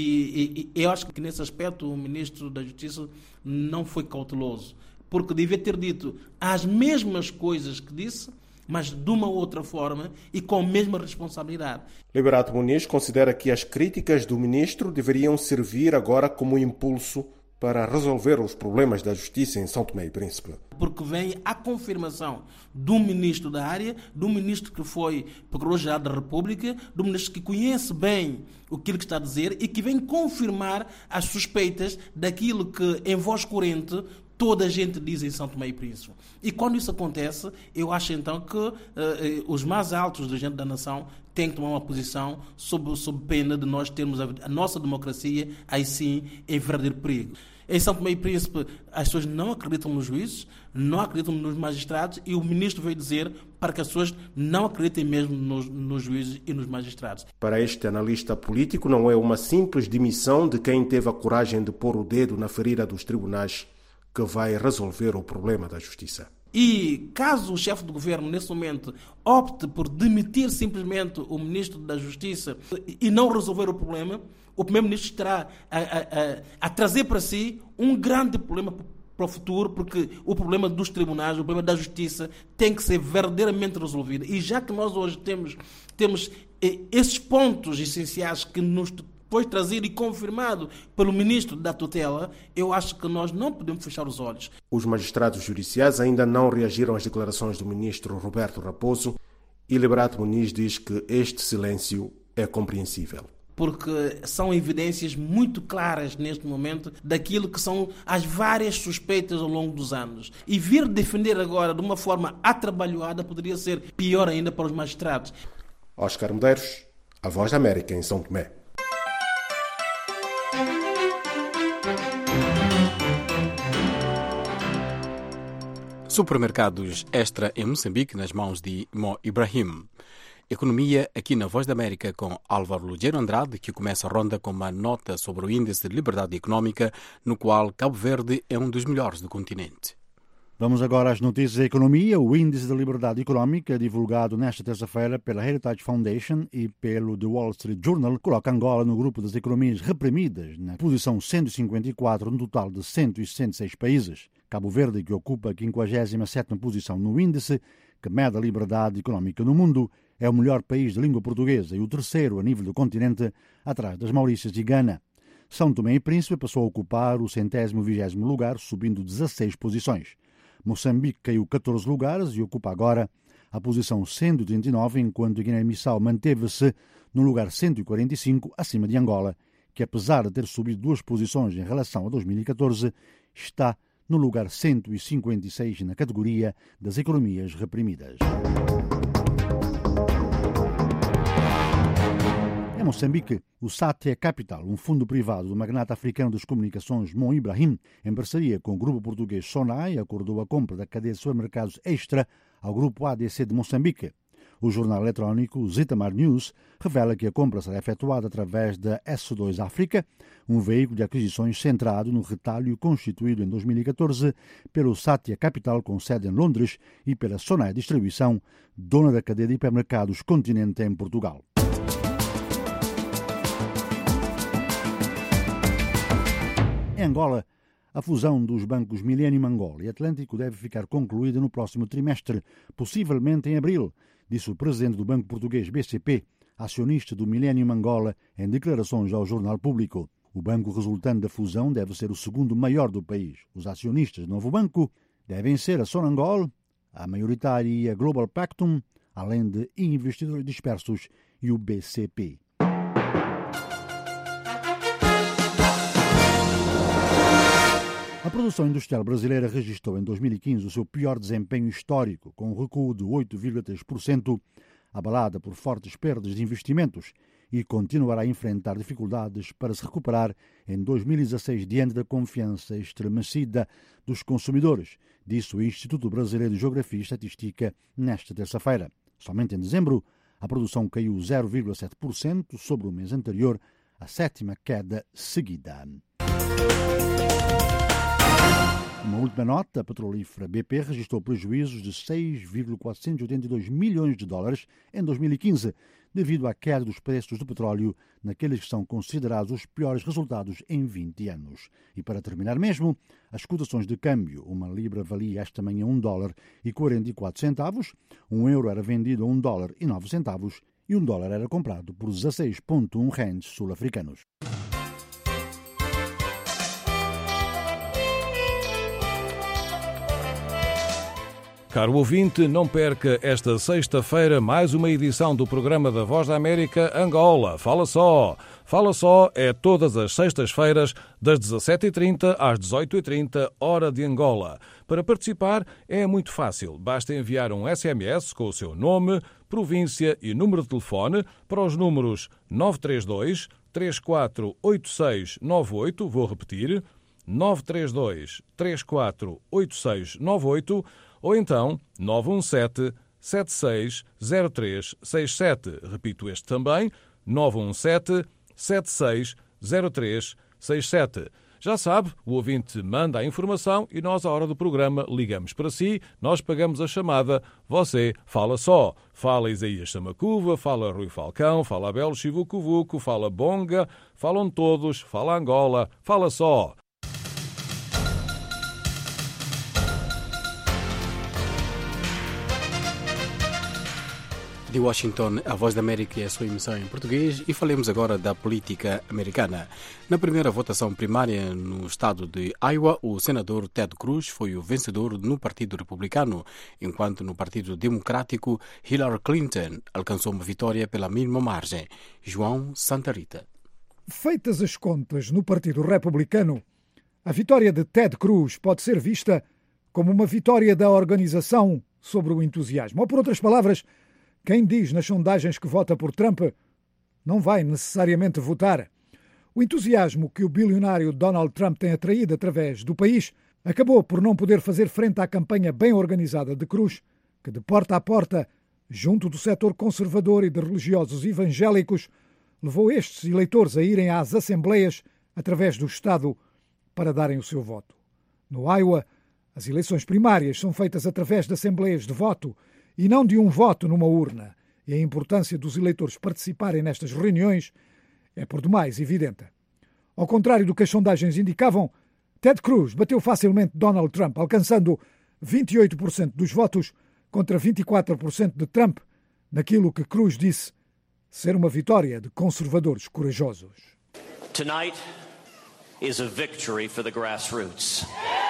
E, e, e eu acho que nesse aspecto o Ministro da Justiça não foi cauteloso, porque devia ter dito as mesmas coisas que disse, mas de uma outra forma e com a mesma responsabilidade. Liberato Muniz considera que as críticas do ministro deveriam servir agora como impulso para resolver os problemas da justiça em São Tomé e Príncipe. Porque vem a confirmação do ministro da área, do ministro que foi procurador-geral da República, do ministro que conhece bem aquilo que está a dizer e que vem confirmar as suspeitas daquilo que, em voz corrente, toda a gente diz em São Tomé e Príncipe. E quando isso acontece, eu acho então que uh, os mais altos dirigentes da nação têm que tomar uma posição sob, sob pena de nós termos a, a nossa democracia, aí sim, em verdadeiro perigo. Em São Tomé e Príncipe, as pessoas não acreditam nos juízes, não acreditam nos magistrados, e o ministro veio dizer para que as pessoas não acreditem mesmo nos, nos juízes e nos magistrados. Para este analista político, não é uma simples demissão de quem teve a coragem de pôr o dedo na ferida dos tribunais que vai resolver o problema da justiça. E caso o chefe do governo, nesse momento, opte por demitir simplesmente o ministro da Justiça e não resolver o problema, o primeiro-ministro estará a, a, a, a trazer para si um grande problema para o futuro, porque o problema dos tribunais, o problema da justiça tem que ser verdadeiramente resolvido. E já que nós hoje temos, temos esses pontos essenciais que nos foi trazido e confirmado pelo ministro da tutela, eu acho que nós não podemos fechar os olhos. Os magistrados judiciais ainda não reagiram às declarações do ministro Roberto Raposo e Liberato Muniz diz que este silêncio é compreensível. Porque são evidências muito claras neste momento daquilo que são as várias suspeitas ao longo dos anos. E vir defender agora de uma forma atrabalhoada poderia ser pior ainda para os magistrados. Oscar Medeiros, a Voz da América em São Tomé. Supermercados Extra em Moçambique nas mãos de Mo Ibrahim. Economia aqui na Voz da América com Álvaro Lugero Andrade, que começa a ronda com uma nota sobre o Índice de Liberdade Económica, no qual Cabo Verde é um dos melhores do continente. Vamos agora às notícias da economia. O Índice da Liberdade Económica, divulgado nesta terça-feira pela Heritage Foundation e pelo The Wall Street Journal, coloca Angola no grupo das economias reprimidas, na posição cento e cinquenta e quatro no total de cento e sessenta e seis países. Cabo Verde, que ocupa a quinquagésima sétima posição no índice, que mede a liberdade económica no mundo, é o melhor país de língua portuguesa e o terceiro a nível do continente, atrás das Maurícias e Gana. São Tomé e Príncipe passou a ocupar o centésimo vigésimo lugar, subindo dezasseis posições. Moçambique caiu catorze lugares e ocupa agora a posição cento e trinta e nove, enquanto Guiné-Bissau manteve-se no lugar cento e quarenta e cinco, acima de Angola, que apesar de ter subido duas posições em relação a dois mil e catorze, está no lugar cento e cinquenta e seis na categoria das economias reprimidas. Em Moçambique, o Satya Capital, um fundo privado do magnata africano das comunicações Mon Ibrahim, em parceria com o grupo português Sonai, acordou a compra da cadeia de supermercados Extra ao grupo A D C de Moçambique. O jornal eletrónico Zitamar News revela que a compra será efetuada através da S dois África, um veículo de aquisições centrado no retalho constituído em dois mil e catorze pelo Satya Capital, com sede em Londres, e pela Sonai Distribuição, dona da cadeia de hipermercados Continente em Portugal. Em Angola, a fusão dos bancos Millennium Angola e Atlântico deve ficar concluída no próximo trimestre, possivelmente em abril, disse o presidente do Banco Português B C P, acionista do Millennium Angola, em declarações ao Jornal Público. O banco resultante da fusão deve ser o segundo maior do país. Os acionistas do novo banco devem ser a Sonangol, a maioritária e a Global Pactum, além de investidores dispersos e o B C P. A produção industrial brasileira registrou em dois mil e quinze o seu pior desempenho histórico, com um recuo de oito vírgula três por cento, abalada por fortes perdas de investimentos, e continuará a enfrentar dificuldades para se recuperar em dois mil e dezasseis diante da confiança estremecida dos consumidores, disse o Instituto Brasileiro de Geografia e Estatística nesta terça-feira. Somente em dezembro, a produção caiu zero vírgula sete por cento sobre o mês anterior, a sétima queda seguida. Uma última nota, a petrolífera B P registrou prejuízos de seis vírgula quatrocentos e oitenta e dois milhões de dólares em dois mil e quinze, devido à queda dos preços do petróleo naqueles que são considerados os piores resultados em vinte anos. E para terminar mesmo, as cotações de câmbio. Uma libra valia esta manhã um dólar e quarenta e quatro centavos, um euro era vendido a um dólar e nove centavos e um dólar era comprado por dezasseis vírgula um rands sul-africanos. Caro ouvinte, não perca esta sexta-feira mais uma edição do programa da Voz da América Angola. Fala só! Fala só é todas as sextas-feiras, das dezassete e trinta às dezoito e trinta, hora de Angola. Para participar é muito fácil. Basta enviar um S M S com o seu nome, província e número de telefone para os números nove três dois, três quatro oito seis nove oito, vou repetir, nove três dois, três quatro oito seis nove oito, ou então nove um sete, sete seis zero três seis sete. Repito este também, nove um sete, sete seis zero três seis sete. Já sabe, o ouvinte manda a informação e nós, à hora do programa, ligamos para si, nós pagamos a chamada, você fala só. Fala Isaías Samacuva, fala Rui Falcão, fala Abel Chivucovuco, fala Bonga, falam todos, fala Angola, fala só. De Washington, a Voz da América é a sua emissão em português e falemos agora da política americana. Na primeira votação primária no estado de Iowa, o senador Ted Cruz foi o vencedor no Partido Republicano, enquanto no Partido Democrático, Hillary Clinton alcançou uma vitória pela mínima margem. João Santa Rita. Feitas as contas no Partido Republicano, a vitória de Ted Cruz pode ser vista como uma vitória da organização sobre o entusiasmo. Ou, por outras palavras, quem diz nas sondagens que vota por Trump não vai necessariamente votar. O entusiasmo que o bilionário Donald Trump tem atraído através do país acabou por não poder fazer frente à campanha bem organizada de Cruz, que de porta a porta, junto do setor conservador e de religiosos evangélicos, levou estes eleitores a irem às assembleias através do Estado para darem o seu voto. No Iowa, As eleições primárias são feitas através de assembleias de voto e não de um voto numa urna, e a importância dos eleitores participarem nestas reuniões é por demais evidente. Ao contrário do que as sondagens indicavam, Ted Cruz bateu facilmente Donald Trump, alcançando vinte e oito por cento dos votos contra vinte e quatro por cento de Trump, naquilo que Cruz disse ser uma vitória de conservadores corajosos. Tonight is a victory for the grassroots.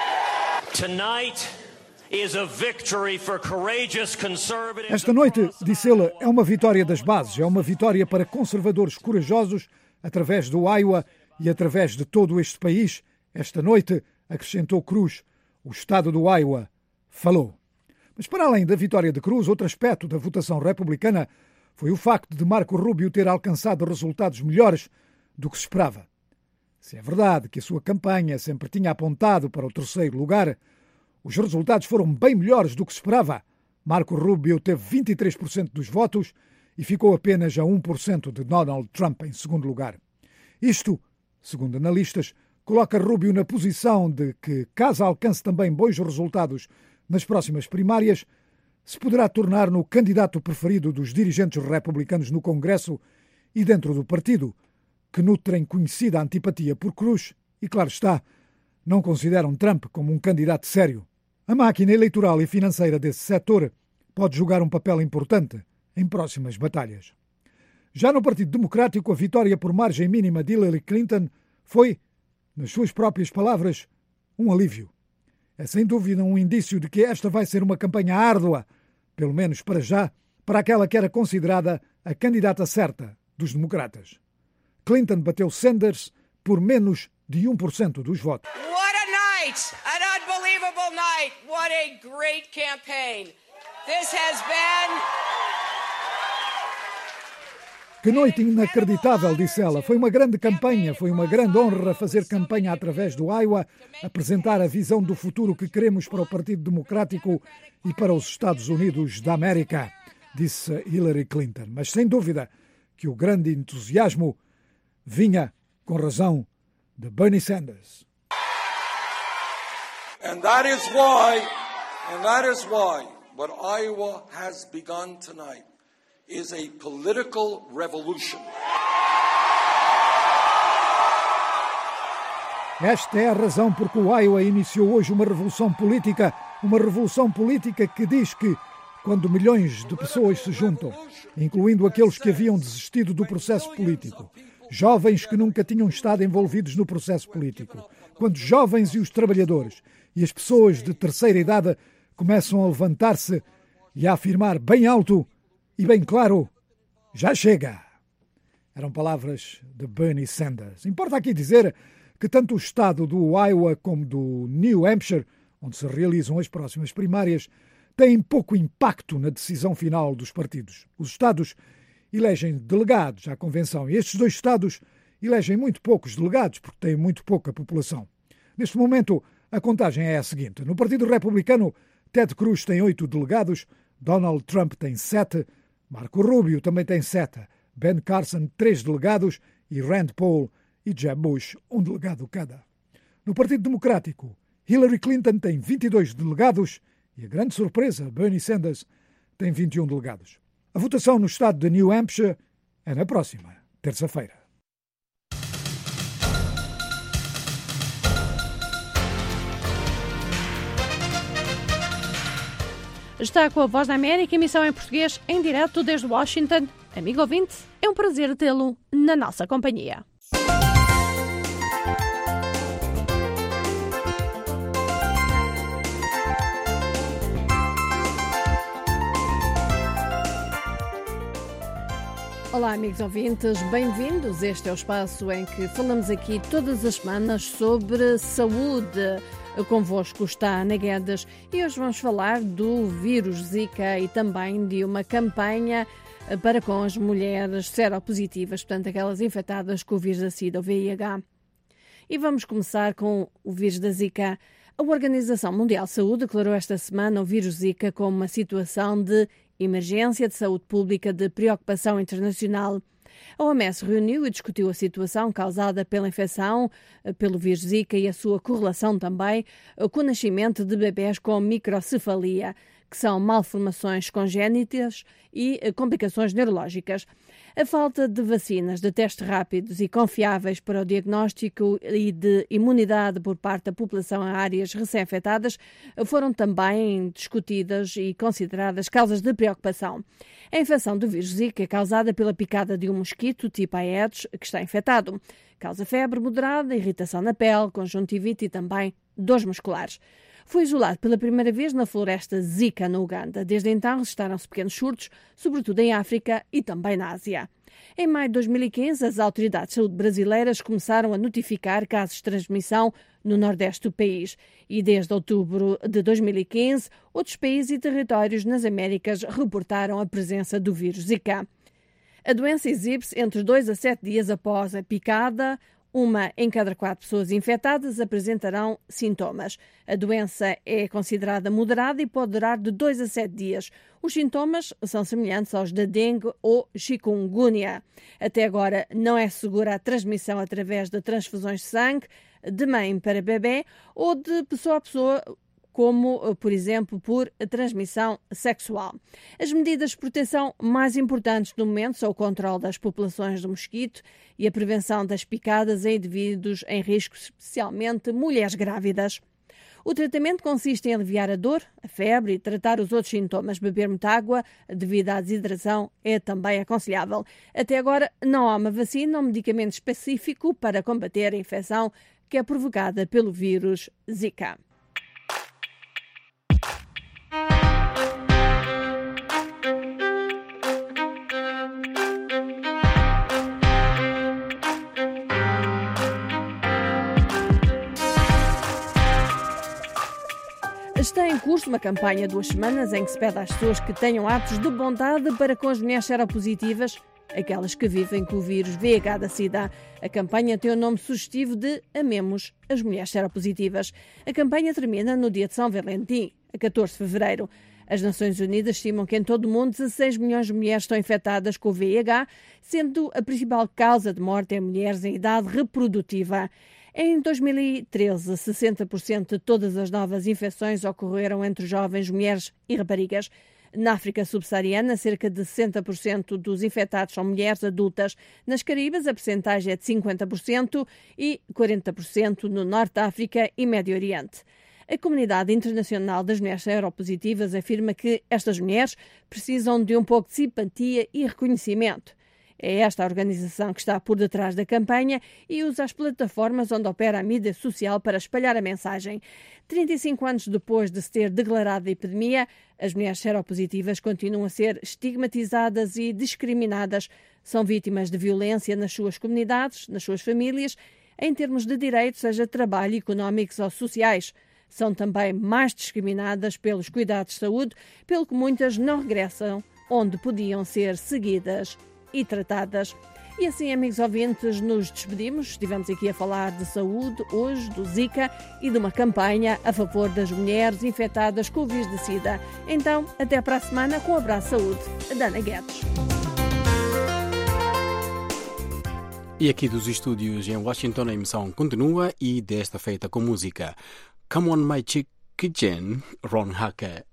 Tonight is a victory for courageous conservatives. Esta noite, disse ele, é uma vitória das bases, é uma vitória para conservadores corajosos através do Iowa e através de todo este país. Esta noite, acrescentou Cruz, o estado do Iowa falou. Mas para além da vitória de Cruz, outro aspecto da votação republicana foi o facto de Marco Rubio ter alcançado resultados melhores do que se esperava. Se é verdade que a sua campanha sempre tinha apontado para o terceiro lugar, os resultados foram bem melhores do que se esperava. Marco Rubio teve vinte e três por cento dos votos e ficou apenas a um por cento de Donald Trump em segundo lugar. Isto, segundo analistas, coloca Rubio na posição de que, caso alcance também bons resultados nas próximas primárias, se poderá tornar no candidato preferido dos dirigentes republicanos no Congresso e dentro do partido, que nutrem conhecida antipatia por Cruz e, claro está, não consideram Trump como um candidato sério. A máquina eleitoral e financeira desse setor pode jogar um papel importante em próximas batalhas. Já no Partido Democrático, a vitória por margem mínima de Hillary Clinton foi, nas suas próprias palavras, um alívio. É sem dúvida um indício de que esta vai ser uma campanha árdua, pelo menos para já, para aquela que era considerada a candidata certa dos democratas. Clinton bateu Sanders por menos de um por cento dos votos. What a night! An unbelievable night! What a great campaign! This has been... Que noite inacreditável, disse ela. Foi uma grande campanha, foi uma grande honra fazer campanha através do Iowa, apresentar a visão do futuro que queremos para o Partido Democrático e para os Estados Unidos da América, disse Hillary Clinton. Mas sem dúvida que o grande entusiasmo vinha, com razão, de Bernie Sanders. And that is why, and that is why, what Iowa has begun tonight is a political revolution. Esta é a razão por que o Iowa iniciou hoje uma revolução política, uma revolução política que diz que, quando milhões de pessoas se juntam, incluindo aqueles que haviam desistido do processo político, jovens que nunca tinham estado envolvidos no processo político, quando jovens e os trabalhadores e as pessoas de terceira idade começam a levantar-se e a afirmar bem alto e bem claro, já chega. Eram palavras de Bernie Sanders. Importa aqui dizer que tanto o estado do Iowa como do New Hampshire, onde se realizam as próximas primárias, têm pouco impacto na decisão final dos partidos. Os estados elegem delegados à convenção e estes dois estados elegem muito poucos delegados porque têm muito pouca população. Neste momento, a contagem é a seguinte. No Partido Republicano, Ted Cruz tem oito delegados, Donald Trump tem sete, Marco Rubio também tem sete, Ben Carson três delegados e Rand Paul e Jeb Bush um delegado cada. No Partido Democrático, Hillary Clinton tem vinte e dois delegados e a grande surpresa, Bernie Sanders, tem vinte e um delegados. A votação no estado de New Hampshire é na próxima terça-feira. Está com a Voz da América, emissão em português, em direto desde Washington. Amigo ouvinte, é um prazer tê-lo na nossa companhia. Olá, amigos ouvintes, bem-vindos. Este é o espaço em que falamos aqui todas as semanas sobre saúde. Convosco está Ana Guedes e hoje vamos falar do vírus Zika e também de uma campanha para com as mulheres seropositivas, portanto aquelas infectadas com o vírus da SIDA, o V I H. E vamos começar com o vírus da Zika. A Organização Mundial de Saúde declarou esta semana o vírus Zika como uma situação de emergência de saúde pública de preocupação internacional. A O M S reuniu e discutiu a situação causada pela infecção pelo vírus Zika e a sua correlação também com o nascimento de bebés com microcefalia, que são malformações congénitas e complicações neurológicas. A falta de vacinas, de testes rápidos e confiáveis para o diagnóstico e de imunidade por parte da população em áreas recém-afetadas foram também discutidas e consideradas causas de preocupação. A infecção do vírus Zika é causada pela picada de um mosquito tipo Aedes que está infectado. Causa febre moderada, irritação na pele, conjuntivite e também dores musculares. Foi isolado pela primeira vez na floresta Zika, no Uganda. Desde então registaram-se pequenos surtos, sobretudo em África e também na Ásia. Em maio de dois mil e quinze, as autoridades de saúde brasileiras começaram a notificar casos de transmissão no nordeste do país. E desde outubro de dois mil e quinze, outros países e territórios nas Américas reportaram a presença do vírus Zika. A doença exibe-se entre dois a sete dias após a picada. Uma em cada quatro pessoas infectadas apresentarão sintomas. A doença é considerada moderada e pode durar de dois a sete dias. Os sintomas são semelhantes aos da dengue ou chikungunya. Até agora não é segura a transmissão através de transfusões de sangue, de mãe para bebê ou de pessoa a pessoa, como, por exemplo, por transmissão sexual. As medidas de proteção mais importantes no momento são o controle das populações do mosquito e a prevenção das picadas em indivíduos em risco, especialmente mulheres grávidas. O tratamento consiste em aliviar a dor, a febre e tratar os outros sintomas. Beber muita água devido à desidratação é também aconselhável. Até agora não há uma vacina ou medicamento específico para combater a infecção que é provocada pelo vírus Zika. Está em curso uma campanha de duas semanas em que se pede às pessoas que tenham atos de bondade para com as mulheres seropositivas, aquelas que vivem com o vírus V I H da SIDA. A campanha tem o nome sugestivo de Amemos as Mulheres Seropositivas. A campanha termina no dia de São Valentim, a catorze de fevereiro. As Nações Unidas estimam que em todo o mundo dezasseis milhões de mulheres estão infectadas com o V I H, sendo a principal causa de morte em mulheres em idade reprodutiva. Em dois mil e treze, sessenta por cento de todas as novas infecções ocorreram entre jovens, mulheres e raparigas. Na África subsaariana, cerca de sessenta por cento dos infectados são mulheres adultas. Nas Caraíbas, a percentagem é de cinquenta por cento e quarenta por cento no Norte da África e Médio Oriente. A Comunidade Internacional das Mulheres Seropositivas afirma que estas mulheres precisam de um pouco de simpatia e reconhecimento. É esta a organização que está por detrás da campanha e usa as plataformas onde opera a mídia social para espalhar a mensagem. trinta e cinco anos depois de se ter declarado a epidemia, as mulheres seropositivas continuam a ser estigmatizadas e discriminadas. São vítimas de violência nas suas comunidades, nas suas famílias, em termos de direitos, seja de trabalho, económicos ou sociais. São também mais discriminadas pelos cuidados de saúde, pelo que muitas não regressam onde podiam ser seguidas e tratadas. E assim, amigos ouvintes, nos despedimos. Estivemos aqui a falar de saúde hoje, do Zika e de uma campanha a favor das mulheres infectadas com o vírus de SIDA. Então, até para a semana com um abraço de saúde. Dana Guedes. E aqui dos estúdios em Washington a emissão continua e desta feita com música Come On My Chick Kitchen, Ron Hacker.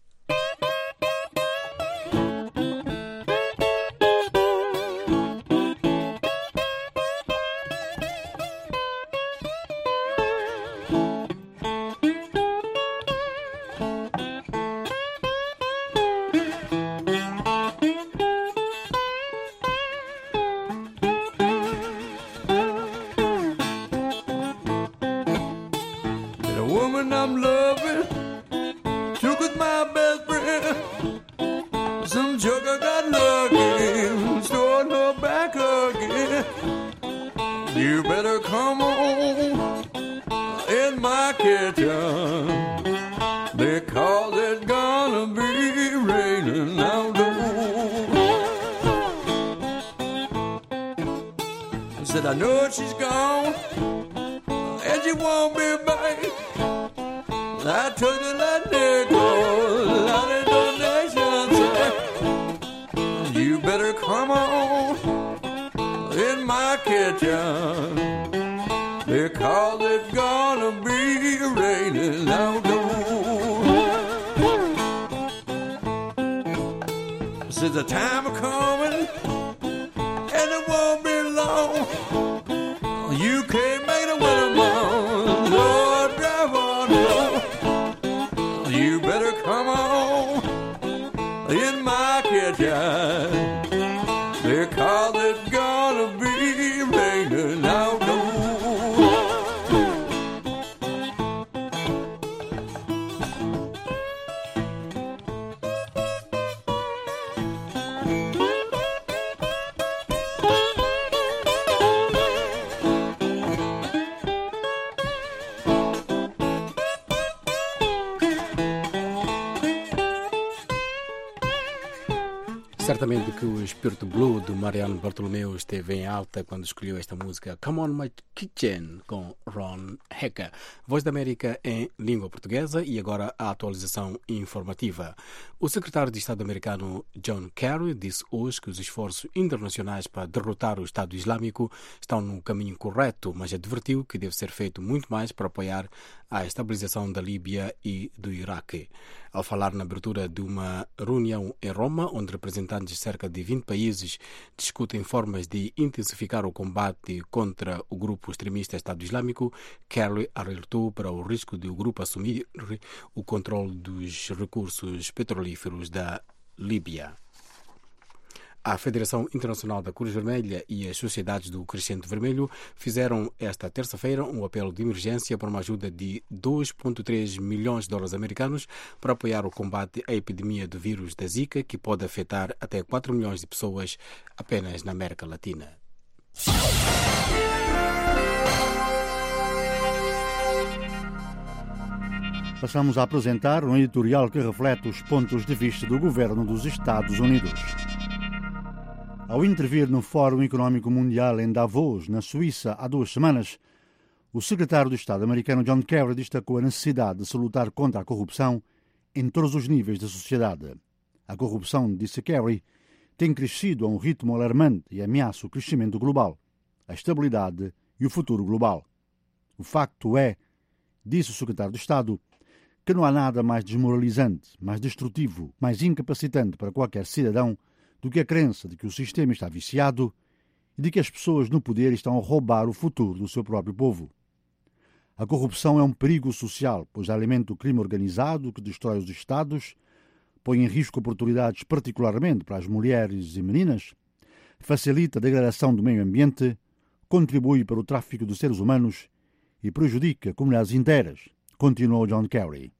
I'm loving, took with my best friend. Some joker got lucky, stole her back again. You better come on in my kitchen, because it's gonna be raining outdoors. I said I know she's gone, and she won't be back. I took the lightning, out of the nation. kitchen because it's gonna be raining outdoors. Says the time is coming and it won't be long. You can't make the winter month, Lord, drive on home. You better come on in my kitchen because it's gonna be raining outdoors. Certamente que o espírito blue do Mariano Bartolomeu esteve em alta quando escolheu esta música Come On My Kitchen com Ron Hecker. Voz da América em língua portuguesa e agora a atualização informativa. O secretário de Estado americano John Kerry disse hoje que os esforços internacionais para derrotar o Estado Islâmico estão no caminho correto, mas advertiu que deve ser feito muito mais para apoiar a estabilização da Líbia e do Iraque. Ao falar na abertura de uma reunião em Roma, onde representantes de cerca de vinte países discutem formas de intensificar o combate contra o grupo extremista Estado Islâmico, Kerry alertou para o risco de o grupo assumir o controle dos recursos petrolíferos da Líbia. A Federação Internacional da Cruz Vermelha e as Sociedades do Crescente Vermelho fizeram esta terça-feira um apelo de emergência para uma ajuda de dois vírgula três milhões de dólares americanos para apoiar o combate à epidemia do vírus da Zika, que pode afetar até quatro milhões de pessoas apenas na América Latina. Passamos a apresentar um editorial que reflete os pontos de vista do governo dos Estados Unidos. Ao intervir no Fórum Económico Mundial em Davos, na Suíça, há duas semanas, o secretário de Estado americano John Kerry destacou a necessidade de se lutar contra a corrupção em todos os níveis da sociedade. A corrupção, disse Kerry, tem crescido a um ritmo alarmante e ameaça o crescimento global, a estabilidade e o futuro global. O facto é, disse o secretário de Estado, que não há nada mais desmoralizante, mais destrutivo, mais incapacitante para qualquer cidadão do que a crença de que o sistema está viciado e de que as pessoas no poder estão a roubar o futuro do seu próprio povo. A corrupção é um perigo social, pois alimenta o crime organizado que destrói os Estados, põe em risco oportunidades particularmente para as mulheres e meninas, facilita a degradação do meio ambiente, contribui para o tráfico de seres humanos e prejudica comunidades inteiras, continuou John Kerry.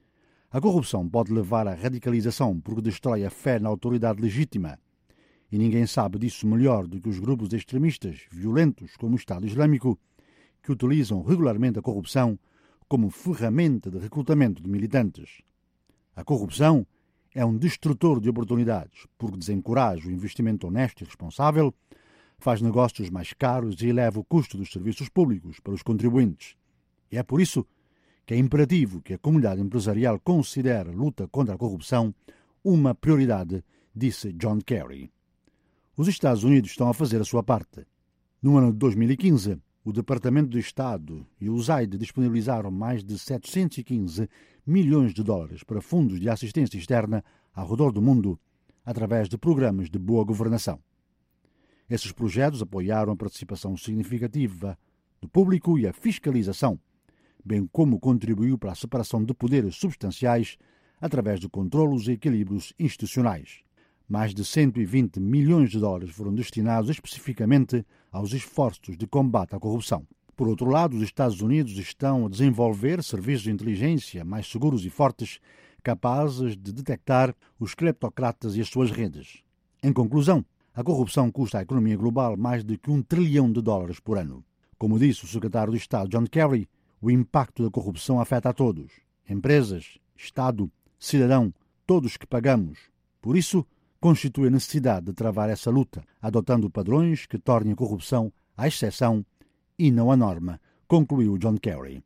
A corrupção pode levar à radicalização porque destrói a fé na autoridade legítima. E ninguém sabe disso melhor do que os grupos extremistas violentos como o Estado Islâmico, que utilizam regularmente a corrupção como ferramenta de recrutamento de militantes. A corrupção é um destrutor de oportunidades porque desencoraja o investimento honesto e responsável, faz negócios mais caros e eleva o custo dos serviços públicos para os contribuintes. E é por isso que é imperativo que a comunidade empresarial considere a luta contra a corrupção uma prioridade, disse John Kerry. Os Estados Unidos estão a fazer a sua parte. No ano de dois mil e quinze, o Departamento de Estado e o U S A I D disponibilizaram mais de setecentos e quinze milhões de dólares para fundos de assistência externa ao redor do mundo, através de programas de boa governação. Esses projetos apoiaram a participação significativa do público e a fiscalização, bem como contribuiu para a separação de poderes substanciais através de controlos e equilíbrios institucionais. Mais de cento e vinte milhões de dólares foram destinados especificamente aos esforços de combate à corrupção. Por outro lado, os Estados Unidos estão a desenvolver serviços de inteligência mais seguros e fortes, capazes de detectar os cleptocratas e as suas redes. Em conclusão, a corrupção custa à economia global mais de que um trilhão de dólares por ano. Como disse o secretário de Estado John Kerry, o impacto da corrupção afeta a todos, empresas, Estado, cidadão, todos que pagamos. Por isso, constitui a necessidade de travar essa luta, adotando padrões que tornem a corrupção a exceção e não a norma, concluiu John Kerry.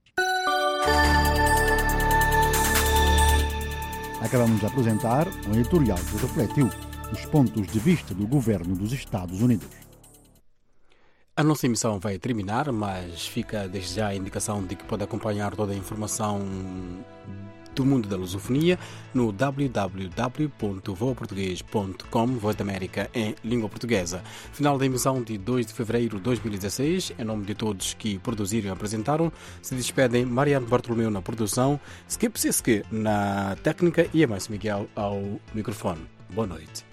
Acabamos de apresentar um editorial que refletiu os pontos de vista do governo dos Estados Unidos. A nossa emissão vai terminar, mas fica desde já a indicação de que pode acompanhar toda a informação do mundo da lusofonia no w w w ponto voa português ponto com, Voz da América em língua portuguesa. Final da emissão de dois de fevereiro de dois mil e dezesseis. Em nome de todos que produziram e apresentaram, se despedem Mariano Bartolomeu na produção, Skip Siske na técnica e Emerson Miguel ao microfone. Boa noite.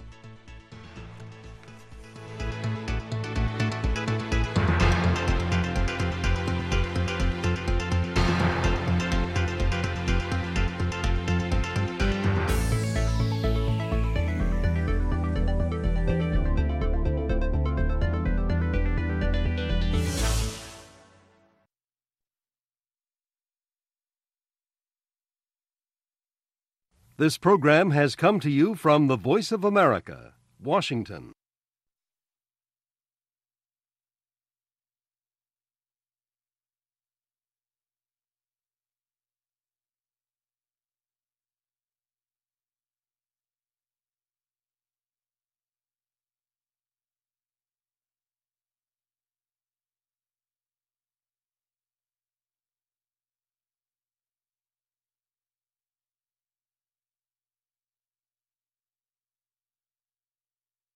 This program has come to you from the Voice of America, Washington.